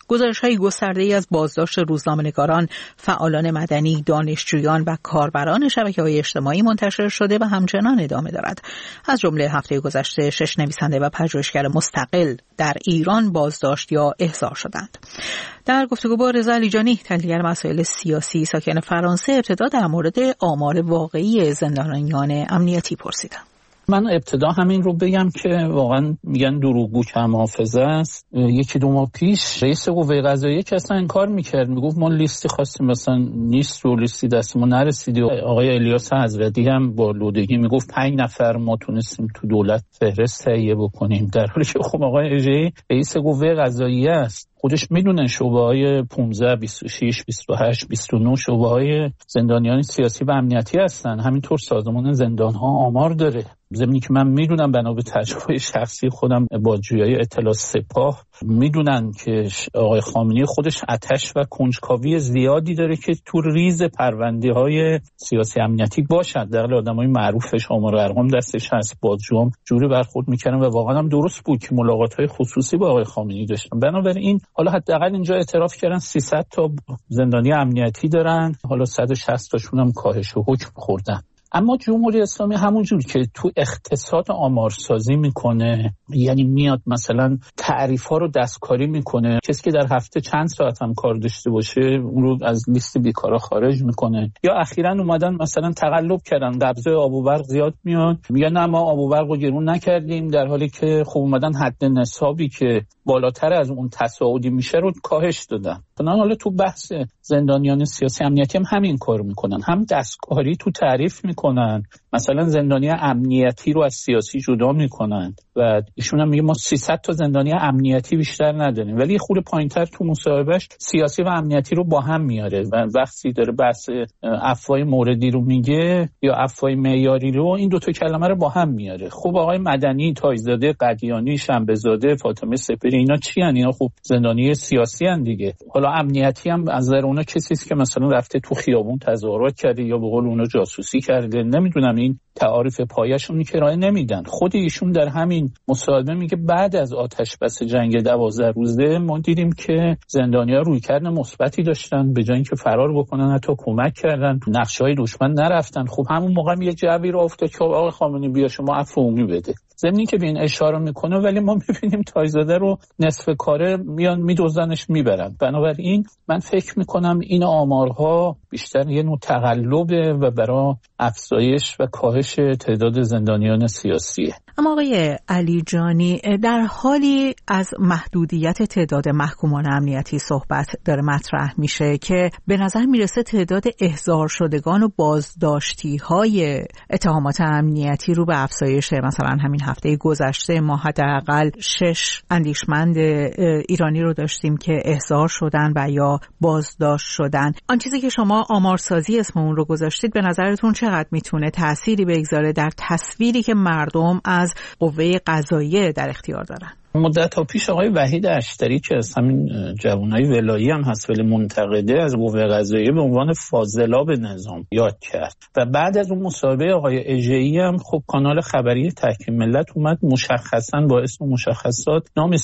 Speaker 2: گزارش‌های گسترده‌ای از بازداشت روزنامه‌نگاران، فعالان مدنی، دانشجویان و کاربران شبکه‌های اجتماعی منتشر شده و همچنان ادامه دارد. از جمله هفته گذشته 6 نویسنده و پژوهشگر مستقل در ایران بازداشت یا احضار شدند. در گفتگو با رضا علیجانی، تحلیلگر مسائل سیاسی ساکن فرانسه، ابتدا در مورد آمار واقعی زندانیان امنیتی پرسیدم.
Speaker 20: من ابتدا همین رو بگم که واقعا میگن دروغگو کم حافظه است. یکی دو ماه پیش رئیس قوه قضاییه که اصلا انکار میکرد، میگفت ما لیستی خواستیم مثلا نیست و لیستی دست ما نرسید. آقای الیاس حضرتی هم با لودگی میگفت 5 نفر ما تونستیم تو دولت فهرست تهیه بکنیم، در حالی که خب آقای اژه‌ای رئیس قوه قضاییه است، خودش میدونه شعبه‌های 15 26 28 29 شعبه‌های زندانیان سیاسی و امنیتی هستن. همینطور سازمان زندان‌ها آمار داره. ضمنی که من میدونم بنا به تجربه شخصی خودم بازجویی اطلاع سپاه میدونن که آقای خامنه‌ای خودش آتش و کنجکاوی زیادی داره که تو ریز پرونده‌های سیاسی امنیتی باشد. در آدمای معروفش آمار و ارقام دستش هست، بازجوام جوری برخورد میکردن و واقعا هم درست بود که ملاقات‌های خصوصی با آقای خامنه‌ای داشتن. بنابراین حالا حداقل اینجا اعتراف کردن 300 تا زندانی امنیتی دارن، حالا 160 تاشون هم کاهش و حکم خوردن. اما جمهوری اسلامی همونجور که تو اقتصاد آمارسازی میکنه، یعنی میاد مثلا تعریف‌ها رو دستکاری میکنه، کسی که در هفته چند ساعت هم کار داشته باشه اون رو از لیست بیکارا خارج میکنه. یا اخیراً اومدن مثلا تقلب کردن، قبضه آب و برق زیاد میاد، میگن نه ما آب و برق رو گرون نکردیم، در حالی که خب اومدن حد نصابی که بالاتر از اون تصاعدی میشه رو کاهش دادن. حالا تو بحث زندانیان سیاسی امنیتی هم همین کار میکنن، هم دستکاری تو تعریف میکنن، مثلا زندانی امنیتی رو از سیاسی جدا میکنن و ایشون هم میگه ما 300 تا زندانی امنیتی بیشتر نداریم، ولی خود پایینتر تو مصاحبهش سیاسی و امنیتی رو با هم میاره و وقتی داره بحث افوای موردی رو میگه یا افوای معیاری رو، این دوتا کلمه رو با هم میاره. خب آقای مدنی، تایزاده، قدیانی، شنبه‌زاده، فاطمه سپهری، اینا چی ان؟ اینا خب زندانی سیاسی ان دیگه. حالا امنیتی هم از نظر اونا کسی است که مثلا رفته تو خیابون تظاهرات کرده یا به قول اونا جاسوسی کرده، نمیدونم این تعاریف پایه‌شون که ارائه نمیدن. خود ایشون در همین مصاحبه میگه بعد از آتش بس جنگ 12 روزه ما دیدیم که زندانی‌ها رویکرد مثبتی داشتن، به جای اینکه فرار بکنن حتی کمک کردن، تو نقشه‌های دشمن نرفتن. خب همون موقع یه جوی رو افتاد که آقا خامنه‌ای بیا شما عفو عمومی بده. ضمنی که به این اشاره میکنه، ولی ما میبینیم تایزاده رو نصف کاره میان میدوزنش میبرن. بنابراین من فکر میکنم این آمارها بیشتر یه نوع تقلبه و برای افزایش و کاهش تعداد زندانیان سیاسیه.
Speaker 2: اما آقای علیجانی، در حالی از محدودیت تعداد محکومان امنیتی صحبت داره مطرح میشه که به نظر میرسه تعداد احضار شدگان و بازداشتی های اتهامات امنیتی رو به افزایش. مثلا همین هفته گذشته ما حداقل 6 اندیشمند ایرانی رو داشتیم که احضار شدن و یا بازداشت شدن. آن چیزی که شما آمارسازی اسم اون رو گذاشتید، به نظرتون چقدر میتونه تأثیری بگذاره در تصویری که مردم از قوه قضاییه در اختیار دارن؟
Speaker 20: مدت‌ها پیش آقای وحید اشتری که از همین جوانای ولایی هم هست ولی منتقده از قوه قضاییه به عنوان فاضلاب نظام یاد کرد و بعد از اون مصاحبه آقای اژه‌ای هم خب کانال خبری تحکیم ملت اومد مشخصاً با اسم مشخصات نام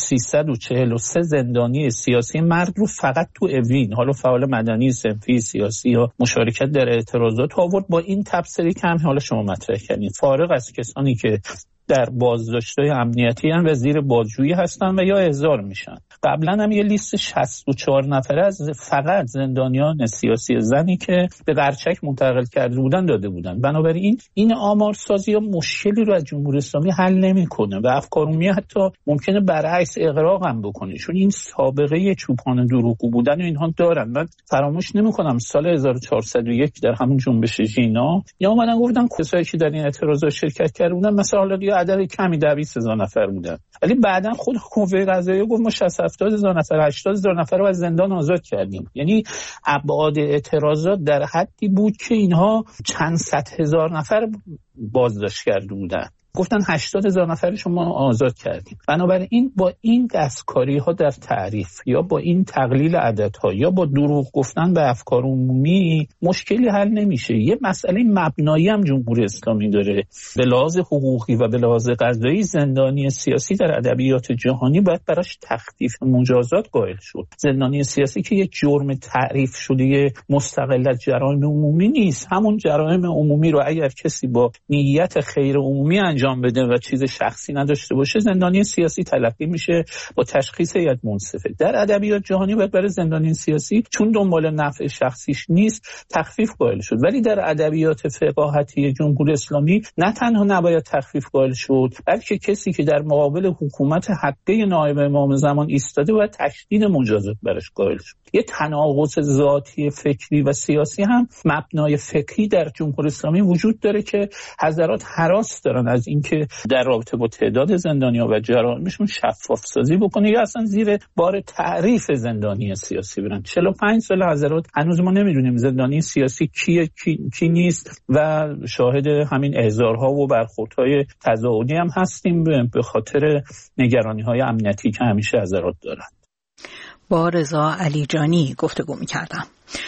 Speaker 20: 343 زندانی سیاسی مرد رو فقط تو اوین، حالا فعال مدنی، صنفی، سیاسی یا مشارکت در اعتراضات آورد. با این تبصره که هم حالا شما مطرح کردین، فارغ از کسانی که در بازداشت‌های امنیتی هم و زیر بازجویی هستن و یا احضار میشن. قبلا هم یه لیست 64 نفره از فقط زندانیان سیاسی زنی که به قرچک منتقل کرده بودن داده بودن. بنابراین این آمارسازی ها مشکلی رو از جمهوری اسلامی حل نمیکنه و افکارعمومی حتی ممکنه برعکس اغراق هم بکنه، چون این سابقه چوپان دروغگو بودن و اینها دارن. من فراموش نمیکنم سال 1401 در همون جنبش ژینا یا اومدن گفتن کسایی که در این اعتراضات شرکت کرده بودن مثلا عدد کمی 20000 نفر بودن، ولی بعداً خود قوه قضاییه گفت ما 60000 نفر 80000 نفر رو از زندان آزاد کردیم. یعنی ابعاد اعتراضات در حدی بود که اینها چند صد هزار نفر بازداشت کرده بودن. گفتن 80,000 نفر شما آزاد کردیم. بنابراین با این دستکاری‌ها در تعریف یا با این تقلیل عددها یا با دروغ گفتن به افکار عمومی مشکلی حل نمیشه. یه مسئله مبنایی هم جمهوری اسلامی داره. به لحاظ حقوقی و به لحاظ قضایی زندانی سیاسی در ادبیات جهانی باید براش تخفیف مجازات قائل شد. زندانی سیاسی که یک جرم تعریف شده مستقل از جرایم عمومی نیست. همون جرایم عمومی رو اگر کسی با نیت خیر عمومی انجام بده و چیز شخصی نداشته باشه زندانی سیاسی تلقی میشه با تشخیص هیئت منصفه. در ادبیات جهانی باید برای زندانی سیاسی چون دنبال نفع شخصیش نیست تخفیف قائل شد، ولی در ادبیات فقاهتی جمهوری اسلامی نه تنها نباید تخفیف قائل شد، بلکه کسی که در مقابل حکومت حقه نایب امام زمان ایستاده باید تشدید مجازات براش قائل شد. یه تناقض ذاتی فکری و سیاسی هم مبنای فقهی در جمهوری اسلامی وجود داره که حضرات هراس دارن از اینکه در رابطه با تعداد زندانی‌ها و جرائمشون شفاف سازی بکنه یا اصلا زیر بار تعریف زندانی سیاسی برن. 45 سال حضرات هنوز ما نمیدونیم زندانی سیاسی کیه کی نیست و شاهد همین احضارها و برخوردهای تظاهری هم هستیم به خاطر نگرانی‌های امنیتی که همیشه حضرات دارن.
Speaker 2: با رضا علیجانی گفتگو می‌کردم.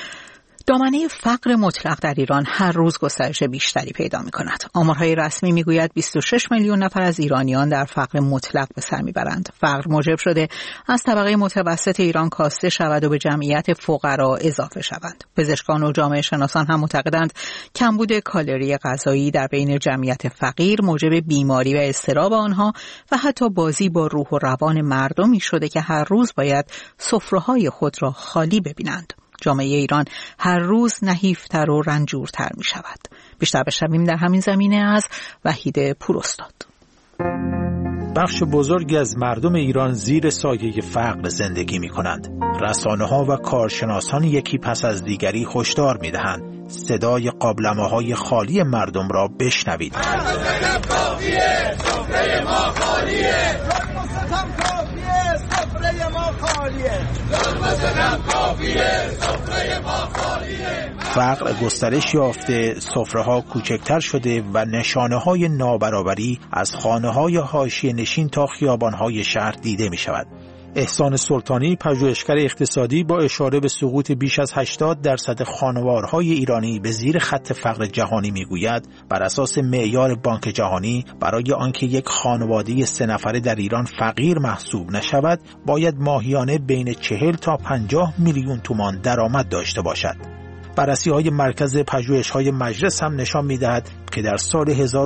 Speaker 2: دامنه فقر مطلق در ایران هر روز گسترش بیشتری پیدا می‌کند. آمارهای رسمی می‌گوید 26 میلیون نفر از ایرانیان در فقر مطلق به سر می‌برند. فقر موجب شده از طبقه متوسط ایران کاسته شود و به جمعیت فقرا اضافه شوند. پزشکان و جامعه شناسان هم معتقدند کمبود کالری غذایی در بین جمعیت فقیر موجب بیماری و اضطراب آنها و حتی بازی با روح و روان مردمی شده که هر روز باید سفره‌های خود را خالی ببینند. جامعه ایران هر روز نحیفتر و رنجورتر می شود. بیشتر بشنویم در همین زمینه از وحید پوراستاد.
Speaker 14: بخش بزرگی از مردم ایران زیر سایه فقر زندگی می کنند. رسانه‌ها و کارشناسان یکی پس از دیگری هشدار می دهند. صدای قابلمه‌های خالی مردم را بشنوید. فقر گسترش یافته، سفره‌ها کوچکتر شده و نشانه‌های نابرابری از خانه‌های حاشیه نشین تا خیابان‌های شهر دیده می‌شود. احسان سلطانی پژوهشگر اقتصادی با اشاره به سقوط بیش از 80% خانوارهای ایرانی به زیر خط فقر جهانی میگوید بر اساس معیار بانک جهانی برای آنکه یک خانواده 3 نفره در ایران فقیر محسوب نشود باید ماهیانه بین 40 تا 50 میلیون تومان درآمد داشته باشد. بررسی‌های مرکز پژوهش‌های مجلس هم نشان می‌دهد که در سال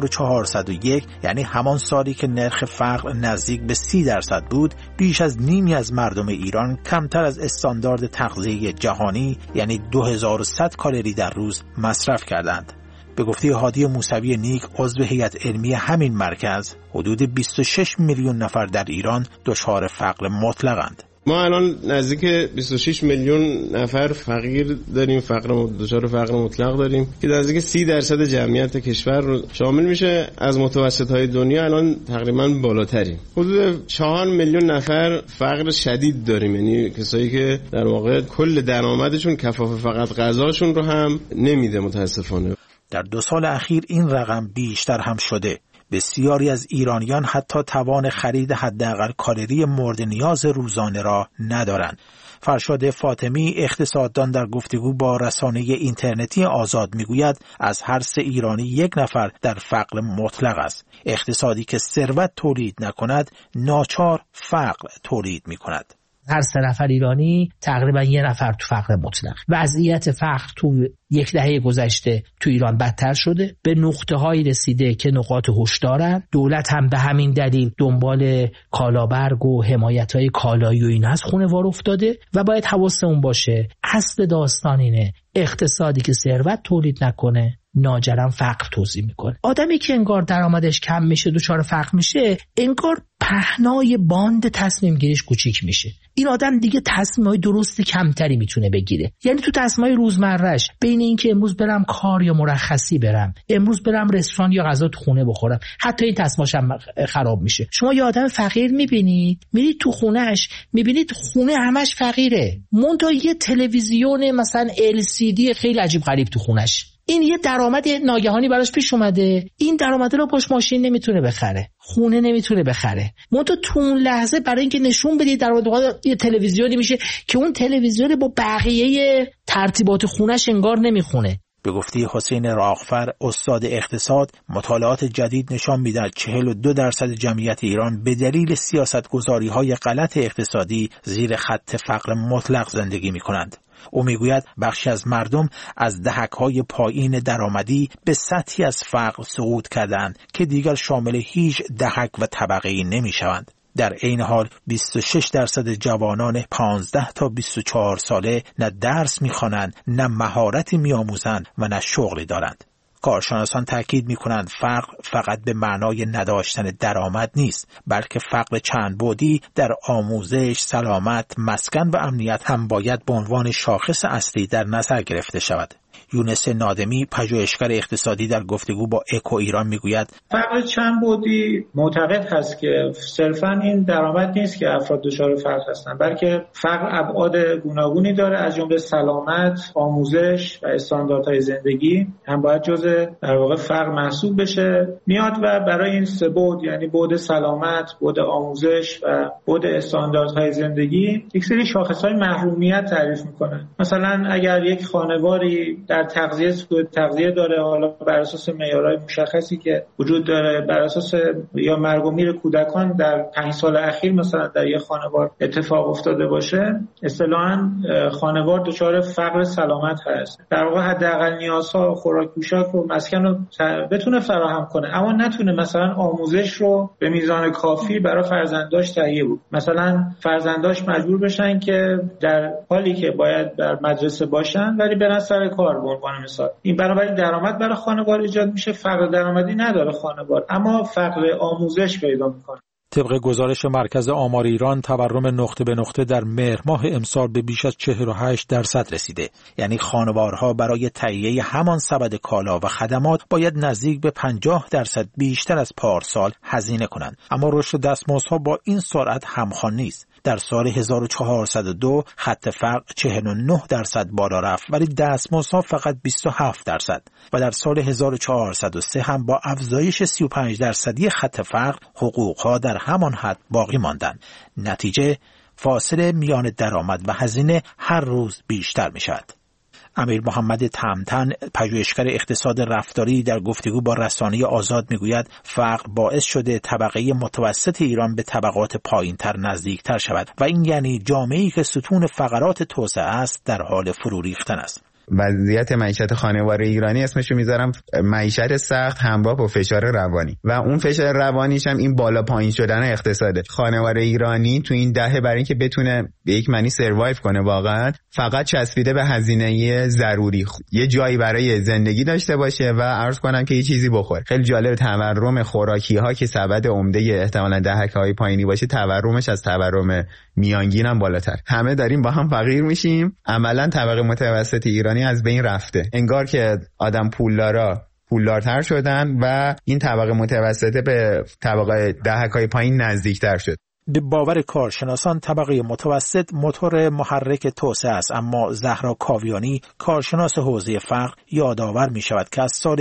Speaker 14: 1401 یعنی همان سالی که نرخ فقر نزدیک به 30% بود، بیش از نیمی از مردم ایران کمتر از استاندارد تغذیه جهانی یعنی 2100 کالری در روز مصرف کردند. به گفته هادی موسوی نیک عضو هیئت علمی همین مرکز، حدود 26 میلیون نفر در ایران دچار فقر مطلق‌اند.
Speaker 21: ما الان نزدیک 26 میلیون نفر فقیر داریم، دچار فقر مطلق داریم که نزدیک 30% جمعیت کشور رو شامل میشه. از متوسط‌های دنیا الان تقریباً بالاتریم. حدود 4 میلیون نفر فقر شدید داریم، یعنی کسایی که در واقع کل درآمدشون کفاف فقط غذاشون رو هم نمیده متاسفانه.
Speaker 14: در 2 سال اخیر این رقم بیشتر هم شده. بسیاری از ایرانیان حتی توان خرید حداقل کالری مورد نیاز روزانه را ندارند. فرشاد فاطمی اقتصاددان در گفتگو با رسانه اینترنتی آزاد میگوید از هر 3 ایرانی 1 نفر در فقر مطلق است. اقتصادی که ثروت تولید نکند ناچار فقر تولید میکند.
Speaker 22: هر 3 نفر ایرانی تقریبا 1 نفر تو فقر مطلق. وضعیت فقر تو 1 دهه گذشته تو ایران بدتر شده، به نقطه‌هایی رسیده که نقاط هشدارن. دولت هم به همین دلیل دنبال کالابرگ و حمایت‌های کالایی و این از خونه‌وار افتاده و باید حواسمون باشه اصل داستان اینه اقتصادی که ثروت تولید نکنه ناجرم فقر توزیع میکنه. آدمی که انگار درآمدش کم میشه دچار فقر میشه، انگار پهنای باند تصمیم گیریش کوچیک میشه. این آدم دیگه تصمیمای درست کمتری میتونه بگیره. یعنی تو تصمیمای روزمرهش بین اینکه امروز برم کار یا مرخصی برم، امروز برم رستوران یا غذا تو خونه بخورم، حتی این تصمیماش هم خراب میشه. شما یه آدم فقیر میبینید، میرید تو خونهش میبینید خونه همش فقیره. منتها یه تلویزیون مثلا LCD خیلی عجیب غریب تو خونش. این یه درآمد ناگهانی براش پیش اومده، این درآمد رو باش ماشین نمیتونه بخره، خونه نمیتونه بخره. منتها تو اون لحظه برای اینکه نشون بدی درآمد یه تلویزیونی میشه که اون تلویزیون با بقیه ترتیبات خونش انگار نمیخونه.
Speaker 14: به گفته حسین راغفر استاد اقتصاد، مطالعات جدید نشان می‌دهد 42% جمعیت ایران به دلیل سیاست‌گذاری‌های غلط اقتصادی زیر خط فقر مطلق زندگی می‌کنند. او میگوید بخشی از مردم از دهک‌های پایین درآمدی به سطحی از فقر صعود کردند که دیگر شامل هیچ دهک و طبقه‌ای نمی‌شوند. در عین حال 26% جوانان 15 تا 24 ساله نه درس می‌خوانند، نه مهارتی می‌آموزند و نه شغلی دارند. کارشناسان تاکید می‌کنند فقر فقط به معنای نداشتن درآمد نیست، بلکه فقر چند بعدی در آموزش، سلامت، مسکن و امنیت هم باید به عنوان شاخص اصلی در نظر گرفته شود. یونس نادمی پژوهشگر اقتصادی در گفتگو با اکو ایران میگوید
Speaker 1: فقر چند بعدی معتقد هست که صرفاً این درآمد نیست که افراد دچار فقر هستند، بلکه فقر ابعاد گوناگونی داره، از جمله سلامت، آموزش و استانداردهای زندگی هم باید جزء در واقع فقر محسوب بشه. میاد و برای این سه بعد، یعنی بعد سلامت، بعد آموزش و بعد استانداردهای زندگی، یک سری شاخص‌های محرومیت تعریف میکنه. مثلا اگر یک خانواری در تغذیه داره، حالا بر اساس معیارهای مشخصی که وجود داره، بر اساس یا مرگ و میر کودکان در 5 سال اخیر مثلا در یک خانوار اتفاق افتاده باشه، اصطلاحاً خانوار دچار فقر سلامت هست. در واقع حداقل نیازها، خوراک، پوشاک و مسکن رو بتونه فراهم کنه، اما نتونه مثلا آموزش رو به میزان کافی برای فرزنداش تهیه بود. مثلا فرزنداش مجبور بشن که در حالی که باید در مدرسه باشن ولی برن سر کار. به عنوان مثال این بنابراین درآمد برای خانوار ایجاد میشه، فقر درآمدی نداره خانوار، اما فقر آموزش پیدا میکنه.
Speaker 14: طبق گزارش مرکز آمار ایران، تورم نقطه به نقطه در مهر ماه امسال به بیش از 48% رسیده. یعنی خانوارها برای تهیه همان سبد کالا و خدمات باید نزدیک به 50% بیشتر از پارسال هزینه کنند. اما رشد دستمزدها با این سرعت همخوان نیست. در سال 1402 خط فقر 49% بالا رفت، ولی دستمزدها فقط 27%. و در سال 1403 هم با افزایش 35% خط فقر حقوقها در همان حد باقی ماندند. نتیجه فاصله میان درآمد و هزینه هر روز بیشتر میشد. امیر محمد تمتن پژوهشگر اقتصاد رفتاری در گفتگو با رسانه آزاد میگوید فقر باعث شده طبقه متوسط ایران به طبقات پایین‌تر نزدیکتر شود و این یعنی جامعه‌ای که ستون فقرات توسعه است در حال فرو ریختن است.
Speaker 5: وضعیت معیشت خانوار ایرانی اسمشو میذارم معیشت سخت همراه با فشار روانی و اون فشار روانیش هم این بالا پایین شدن اقتصاده. خانوار ایرانی تو این دهه برای اینکه بتونه به یک معنی سروایو کنه واقعا فقط چسبیده به هزینه ضروری، یه جایی برای زندگی داشته باشه و عرض کنم که یه چیزی بخوره. خیلی جالب تورم خوراکی ها که سبد عمده احتمالاً دهک‌های پایینی باشه، تورمش از تورم میانگین هم بالاتر. همه داریم با هم فقیر میشیم. عملاً طبقه متوسط ایرانی از بین رفته. انگار که آدم پولدارتر شدن و این طبقه متوسطه به طبقه دهک‌های پایین نزدیکتر شد.
Speaker 14: به باور کارشناسان طبقه متوسط موتور محرک توسعه است، اما زهرا کاویانی کارشناس حوزه فقر یادآور می شود که از سال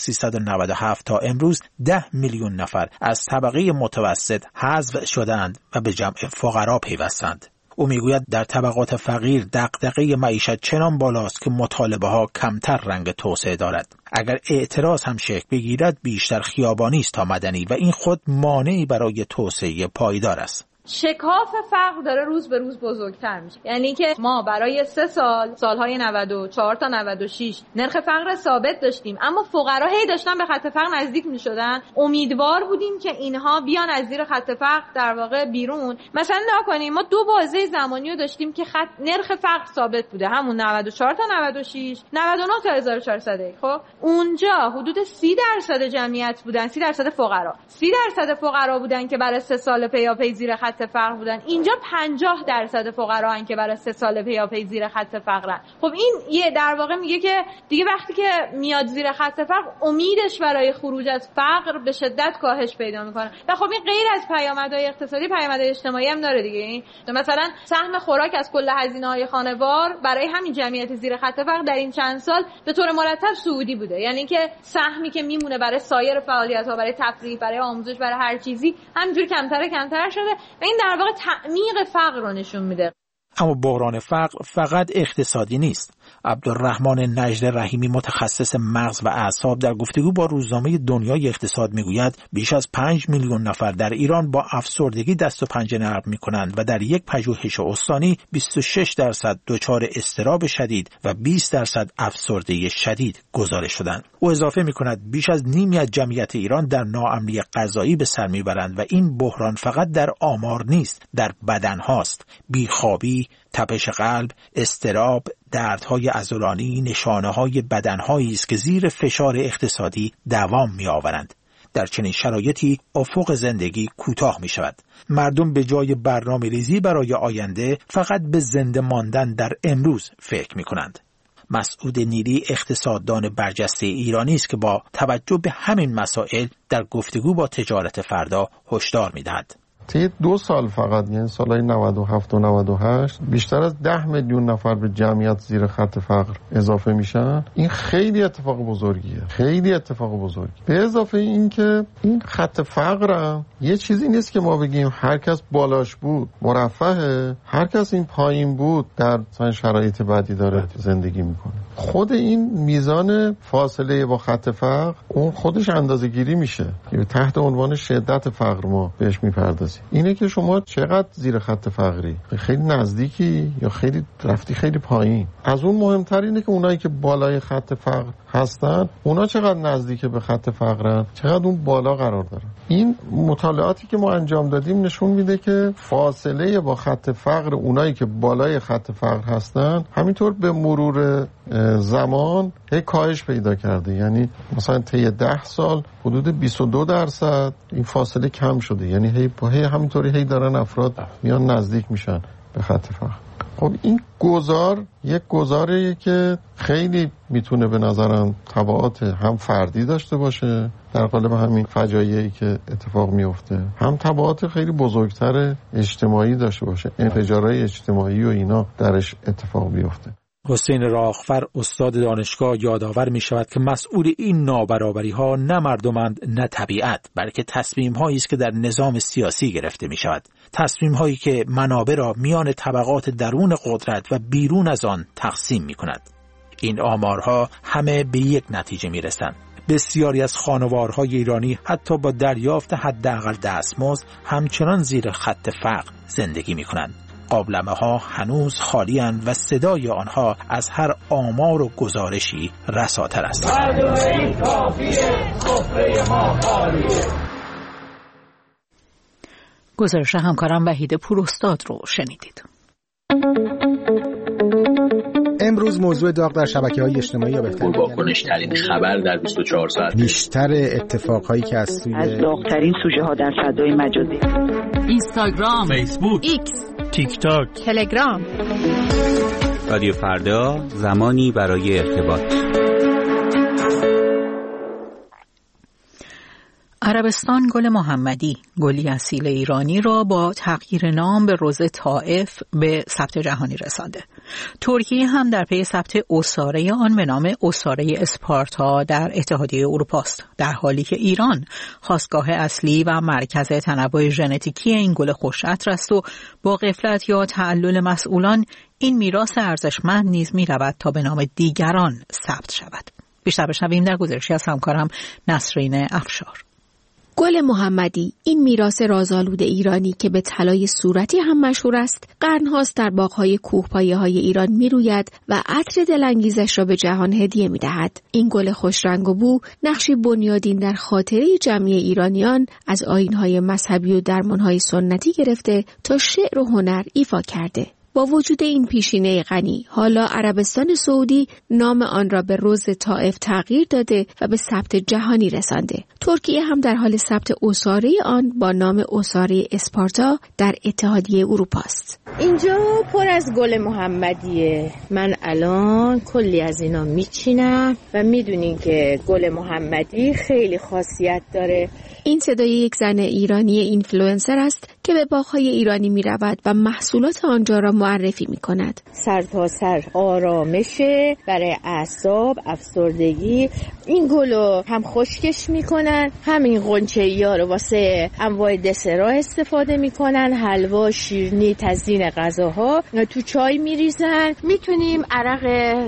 Speaker 14: 1397 تا امروز 10 میلیون نفر از طبقه متوسط حذف شدند و به جمع فقرا پیوستند. او میگوید در طبقات فقیر دغدغه معیشت چنان بالاست که مطالبه ها کمتر رنگ توسعه دارد. اگر اعتراض هم شکل بگیرد بیشتر خیابانی است تا مدنی و این خود مانعی برای توسعه پایدار است.
Speaker 23: شکاف فقر داره روز به روز بزرگتر میشه. یعنی که ما برای 3 سالهای 94 تا 96 نرخ فقر ثابت داشتیم، اما فقرا هی داشتن به خط فقر نزدیک میشدن. امیدوار بودیم که اینها بیان از زیر خط فقر در واقع بیرون. مثلا نکنیم ما 2 بازه زمانی رو داشتیم که نرخ فقر ثابت بوده، همون 94 تا 96، 99 تا 1400. خب اونجا حدود 30% جمعیت بودن، 30% فقرا بودن که برای 3 سال پیاپی زیر خط خط فقر بودن. اینجا 50% فقرا که برای 3 سال پیاپی زیر خط فقرن. خب این یه در واقع میگه که دیگه وقتی که میاد زیر خط فقر امیدش برای خروج از فقر به شدت کاهش پیدا میکنه. و خب این غیر از پیامدهای اقتصادی پیامدهای اجتماعی هم داره دیگه. مثلا سهم خوراک از کل هزینه‌های خانوار برای همین جمعیت زیر خط فقر در این چند سال به طور مرتب صعودی بوده. یعنی که سهمی که میمونه برای سایر فعالیت‌ها، برای تفریح، برای آموزش، برای هر چیزی همینجوری کمتر شده و این در واقع تعمیق فقر رو نشون میده.
Speaker 14: اما بحران فقر فقط اقتصادی نیست. عبدالرحمن نجد رحیمی متخصص مغز و اعصاب در گفتگو با روزنامه دنیای اقتصاد میگوید بیش از 5 میلیون نفر در ایران با افسردگی دست و پنجه نرم میکنند و در یک پژوهش استانی 26% دچار اضطراب شدید و 20% افسردگی شدید گزارش شدند. او اضافه میکند بیش از نیمی از جمعیت ایران در ناامنی غذایی به سر میبرند و این بحران فقط در آمار نیست، در بدن هاست. بیخوابی، تپش قلب، اضطراب، دردهای عضلانی نشانه‌های بدنهایی است که زیر فشار اقتصادی دوام می‌آورند. در چنین شرایطی افق زندگی کوتاه می‌شود. مردم به جای برنامه‌ریزی برای آینده فقط به زنده ماندن در امروز فکر می‌کنند. مسعود نیلی اقتصاددان برجسته ایرانی است که با توجه به همین مسائل در گفتگو با تجارت فردا هشدار می‌دهد.
Speaker 6: طی 2 سال فقط، یعنی سالهای 97 و 98 بیشتر از 10 میلیون نفر به جمعیت زیر خط فقر اضافه میشن. این خیلی اتفاق بزرگیه، خیلی اتفاق بزرگی. به اضافه این که این خط فقر یه چیزی نیست که ما بگیم هر کس بالاش بود مرفهه، هر کس این پایین بود در شرایط بدی داره زندگی میکنه. خود این میزان فاصله با خط فقر اون خودش اندازه‌گیری میشه که تحت عنوان شدت فقر ما بهش میپردازیم. اینه که شما چقدر زیر خط فقری، خیلی نزدیکی یا خیلی رفتی خیلی پایین. از اون مهمتر اینه که اونایی که بالای خط فقر هستن اونا چقدر نزدیک به خط فقرن، چقدر اون بالا قرار دارن. این مطالعاتی که ما انجام دادیم نشون میده که فاصله با خط فقر اونایی که بالای خط فقر هستن همینطور به مرور زمان کاهش پیدا کرده. یعنی مثلا طی 10 سال حدود 22% این فاصله کم شده. یعنی همینطوری دارن افراد میان نزدیک میشن به خط فقر. خب این یک گذاریه که خیلی میتونه به نظرم تبعات هم فردی داشته باشه در قالب همین فجایعی که اتفاق میفته، هم تبعات خیلی بزرگتر اجتماعی داشته باشه، انفجارهای اجتماعی و اینا درش اتفاق بیفته.
Speaker 14: حسین راغفر استاد دانشگاه یادآور می شود که مسئول این نابرابری ها نه مردمند نه طبیعت، بلکه تصمیم هایی است که در نظام سیاسی گرفته می شود. تصمیم هایی که منابع را میان طبقات درون قدرت و بیرون از آن تقسیم می کند. این آمارها همه به یک نتیجه می رسند. بسیاری از خانوارهای ایرانی حتی با دریافت حداقل دستمزد همچنان زیر خط فقر زندگی می کنند. قابلمه ها هنوز خالی اند و صدای آنها از هر آمار و گزارشی رساتر است.
Speaker 2: گزارش همکارم وحید پوراستاد رو شنیدید.
Speaker 3: امروز موضوع داغ در شبکه‌های اجتماعی یا بهتر
Speaker 7: واکنش‌ترین خبر در 24 ساعت،
Speaker 3: بیشتر اتفاقهایی که از
Speaker 9: داغ‌ترین سوژه‌ها در فضای مجازی،
Speaker 2: اینستاگرام،
Speaker 7: فیسبوک،
Speaker 2: ایکس،
Speaker 8: تیک تاک،
Speaker 2: تلگرام.
Speaker 24: رادیو فردا، زمانی برای ارتباط.
Speaker 2: عربستان گل محمدی، گلی اصیل ایرانی را با تغییر نام به روز طائف به ثبت جهانی رسانده. ترکیه هم در پی ثبت عصاره آن به نام عصاره اسپارتا در اتحادیه اروپا است، در حالی که ایران خاستگاه اصلی و مرکز تنوع ژنتیکی این گل خوش‌عطر است و با غفلت یا تعلل مسئولان این میراث ارزشمند نیز می‌رود تا به نام دیگران ثبت شود. بیشتر بشنویم در گزارشی از همکارم نسرین افشار.
Speaker 25: گل محمدی، این میراث رازآلود ایرانی که به طلای صورتی هم مشهور است، قرن‌هاست در باغ‌های کوهپایه‌های ایران می‌روید و عطر دلانگیزش را به جهان هدیه می‌دهد. این گل خوش رنگ و بو نقشی بنیادین در خاطره جمعی ایرانیان از آیین‌های مذهبی و درمان‌های سنتی گرفته تا شعر و هنر ایفا کرده. با وجود این پیشینه غنی، حالا عربستان سعودی نام آن را به رز طائف تغییر داده و به ثبت جهانی رسانده. ترکیه هم در حال ثبت اساره آن با نام اساره اسپارتا در اتحادیه اروپا است.
Speaker 10: اینجا پر از گل محمدیه. من الان کلی از اینا میچینم و میدونین که گل محمدی خیلی خاصیت داره.
Speaker 25: این صدای یک زن ایرانی اینفلوئنسر است که به باغ‌های ایرانی می‌رود و محصولات آنجا را معرفی می‌کند.
Speaker 10: سرتاسر آرامشه برای اعصاب، افسردگی. این گلو هم خشکش می‌کنن، همین غنچه‌ای‌ها رو واسه انواع دسرها استفاده می‌کنن، حلوا، شیرینی، تزیین غذاها، تو چای می‌ریزن. می‌تونیم عرق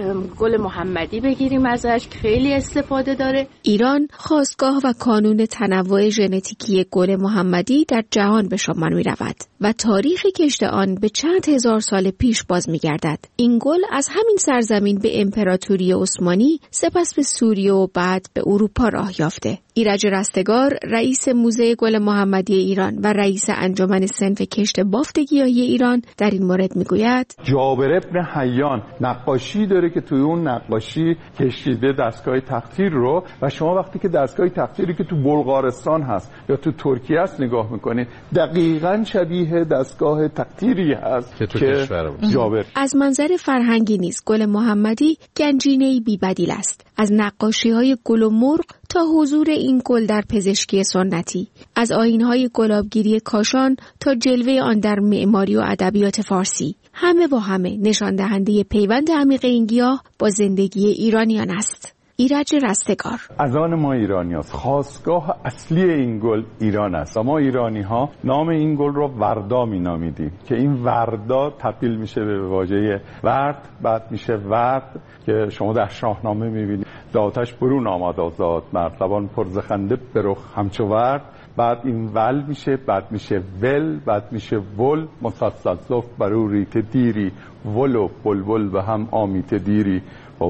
Speaker 10: گل محمدی بگیریم ازش، خیلی استفاده داره.
Speaker 25: ایران خاستگاه و کانون تنوع ژنتیکی گل محمدی در جهان به شمار می‌رود و تاریخ کشت آن به چند هزار سال پیش باز می‌گردد. این گل از همین سرزمین به امپراتوری عثمانی، سپس به سوریه و بعد به اروپا راه یافته. ایرج رستگار، رئیس موزه گل محمدی ایران و رئیس انجمن صنف کشت بافت گیاهی ایران در این مورد میگوید:
Speaker 11: جابر ابن حیان نقاشی داره که توی اون نقاشی کشیده دستگاه تقطیر رو، و شما وقتی که دستگاه تقطیری که تو بلغارستان هست یا تو ترکیه است نگاه میکنید، دقیقاً شبیه دستگاه تقطیری هست که جابر.
Speaker 25: از منظر فرهنگی نیز گل محمدی گنجینه‌ای بی‌بدیل است. از نقاشی‌های گل و مرغ تا حضور این گل در پزشکی سنتی، از آیین‌های گلابگیری کاشان تا جلوه آن در معماری و ادبیات فارسی، همه با همه نشان دهنده پیوند عمیق این گیاه با زندگی ایرانیان است. ایرج رستگار:
Speaker 11: از آن ما ایرانی هست. خاستگاه اصلی این گل ایران است. ما ایرانی ها نام این گل رو وردا می نامیدیم که این وردا تبدیل میشه به واژه ورد، بعد میشه ورد که شما در شاهنامه میبینید. ذاتش برون آمد آزاد مرد، لبان پر ز خنده به رخ همچو ورد. بعد این ول میشه، بعد میشه ول، بعد میشه ول. مسلسل زلف بروری که دیری، ول و بلبل به هم آمیته دیری.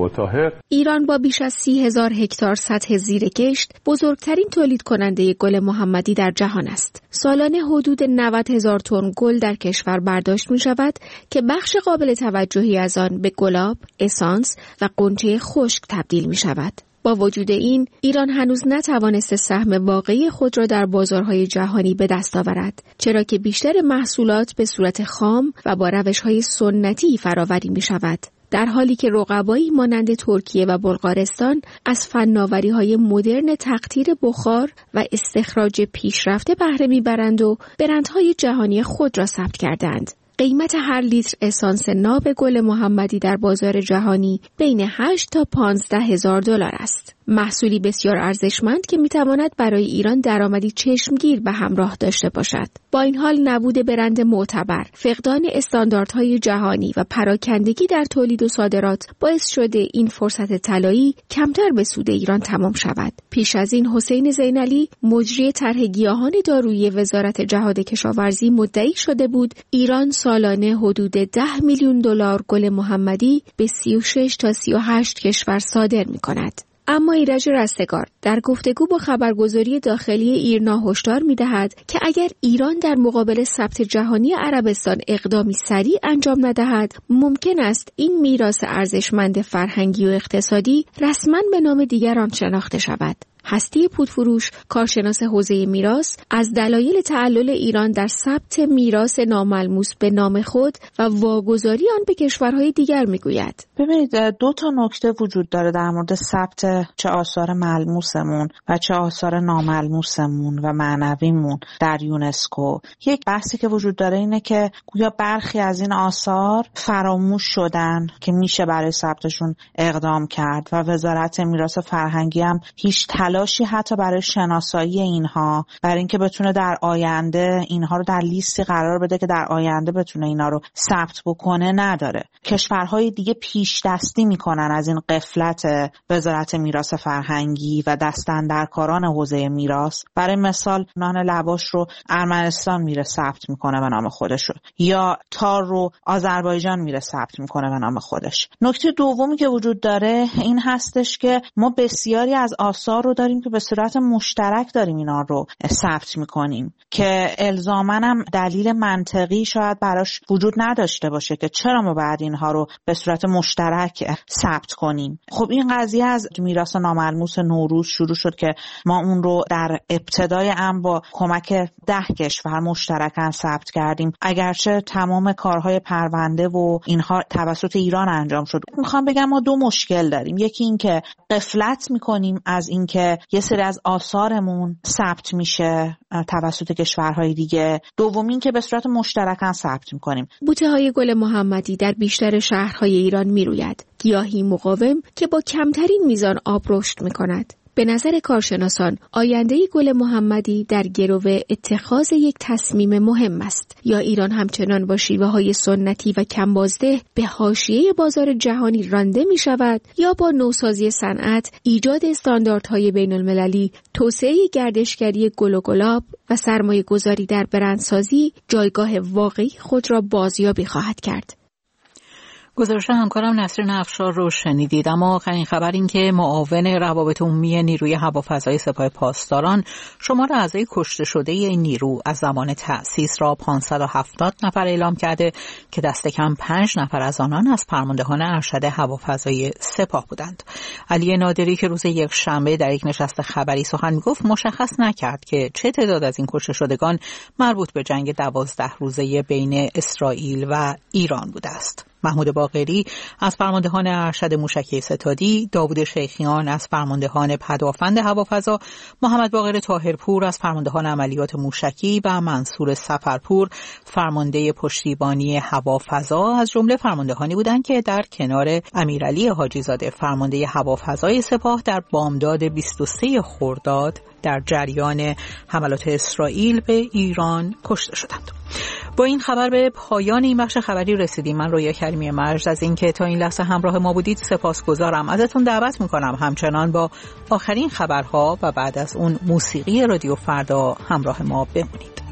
Speaker 25: ایران با بیش از 30,000 هکتار سطح زیرکشت بزرگترین تولید کننده گل محمدی در جهان است. سالانه حدود 90,000 تن گل در کشور برداشت می شود که بخش قابل توجهی از آن به گلاب، اسانس و غنچه خشک تبدیل می شود. با وجود این، ایران هنوز نتوانسته سهم واقعی خود را در بازارهای جهانی به دست آورد، چرا که بیشتر محصولات به صورت خام و با روش‌های سنتی فراوری می شود. در حالی که رقبایی مانند ترکیه و بلغارستان از فناوری‌های مدرن تقطیر بخار و استخراج پیشرفته بهره می‌برند و برندهای جهانی خود را ثبت کردند. قیمت هر لیتر اسانس ناب گل محمدی در بازار جهانی بین 8 تا 15,000 دلار است. محصولی بسیار ارزشمند که میتواند برای ایران درآمدی چشمگیر به همراه داشته باشد. با این حال نبود برند معتبر، فقدان استانداردهای جهانی و پراکندگی در تولید و صادرات باعث شده این فرصت طلایی کمتر به سود ایران تمام شود. پیش از این حسین زینعلی، مجری طرح گیاهان دارویی وزارت جهاد کشاورزی، مدعی شده بود ایران سالانه حدود 10 میلیون دلار گل محمدی به 36 تا 38 کشور صادر می‌کند. اما ایرج رستگار در گفتگو با خبرگزاری داخلی ایرنا هشدار می‌دهد که اگر ایران در مقابل ثبت جهانی عربستان اقدامی سریع انجام ندهد، ممکن است این میراث ارزشمند فرهنگی و اقتصادی رسما به نام دیگران شناخته شود. هستی پودفروش، کارشناس حوزه میراث، از دلایل تعلل ایران در ثبت میراث ناملموس به نام خود و واگذاری آن به کشورهای دیگر میگوید.
Speaker 12: ببینید، 2 تا نکته وجود داره در مورد ثبت چه آثار ملموسمون و چه آثار ناملموسمون و معنویمون در یونسکو. یک بحثی که وجود داره اینه که گویا برخی از این آثار فراموش شدن که میشه برای ثبتشون اقدام کرد و وزارت میراث فرهنگی هم هیچ تلاشی حتی برای شناسایی اینها، برای اینکه بتونه در آینده اینها رو در لیستی قرار بده که در آینده بتونه اینا رو ثبت بکنه نداره. کشورهای دیگه پیش دستی میکنن از این غفلت وزارت میراث فرهنگی و دستاندرکاران حوزه میراث. برای مثال نان لباش رو ارمنستان میره ثبت میکنه به نام خودش، یا تار رو آذربایجان میره ثبت میکنه به نام خودش. نکته دومی که وجود داره این هستش که ما بسیاری از آثار رو داریم که به صورت مشترک داریم اینا رو ثبت میکنیم که الزاماً هم دلیل منطقی شاید براش وجود نداشته باشه که چرا ما بعد اینها رو به صورت مشترک ثبت کنیم. خب این قضیه از میراث ناملموس نوروز شروع شد که ما اون رو در ابتدای امر با کمک 10 کشور مشترکاً ثبت کردیم، اگرچه تمام کارهای پرونده و اینها توسط ایران انجام شد. میخوام بگم ما دو مشکل داریم. یکی این که غفلت میکنیم از اینکه یه سری از آثارمون ثبت میشه توسط کشورهای دیگه، دومین که به صورت مشترکاً ثبت میکنیم.
Speaker 25: بوته‌های گل محمدی در بیشتر شهرهای ایران میروید، گیاهی مقاوم که با کمترین میزان آب رشد میکند. به نظر کارشناسان آینده گل محمدی در گرو اتخاذ یک تصمیم مهم است، یا ایران همچنان با شیوه‌های سنتی و کمبازده به حاشیه بازار جهانی رانده می شود، یا با نوسازی صنعت، ایجاد استانداردهای بین‌المللی، توسعه گردشگری گل و گلاب و سرمایه‌گذاری در برندسازی جایگاه واقعی خود را بازیابی خواهد کرد.
Speaker 2: گزارش همکارم نسرین افشار رو شنیدید. اما آخرین خبر این که معاون روابط عمومی نیروی هوافضای سپاه پاسداران شمار اعضای کشته شده این نیرو از زمان تأسیس را 570 نفر اعلام کرده که دست کم 5 نفر از آنان از فرماندهان ارشد هوافضای سپاه بودند. علی نادری که روز یکشنبه در یک نشست خبری سخن می‌گفت مشخص نکرد که چه تعداد از این کشته شدگان مربوط به جنگ 12 روزه بین اسرائیل و ایران بوده است. محمود باقری از فرماندهان ارشد موشکی ستادی، داوود شیخیان از فرماندهان پدافند هوافضا، محمد باقر طاهرپور از فرماندهان عملیات موشکی و منصور سفرپور فرمانده پشتیبانی هوافضا از جمله فرماندهانی بودند که در کنار امیرعلی حاجیزاده فرمانده هوافضای سپاه در بامداد 23 خرداد در جریان حملات اسرائیل به ایران کشته شدند. با این خبر به پایان این بخش خبری رسیدیم. من رویا کریمی مجد از اینکه تا این لحظه همراه ما بودید سپاسگزارم. ازتون دعوت میکنم همچنان با آخرین خبرها و بعد از اون موسیقی رادیو فردا همراه ما بمونید.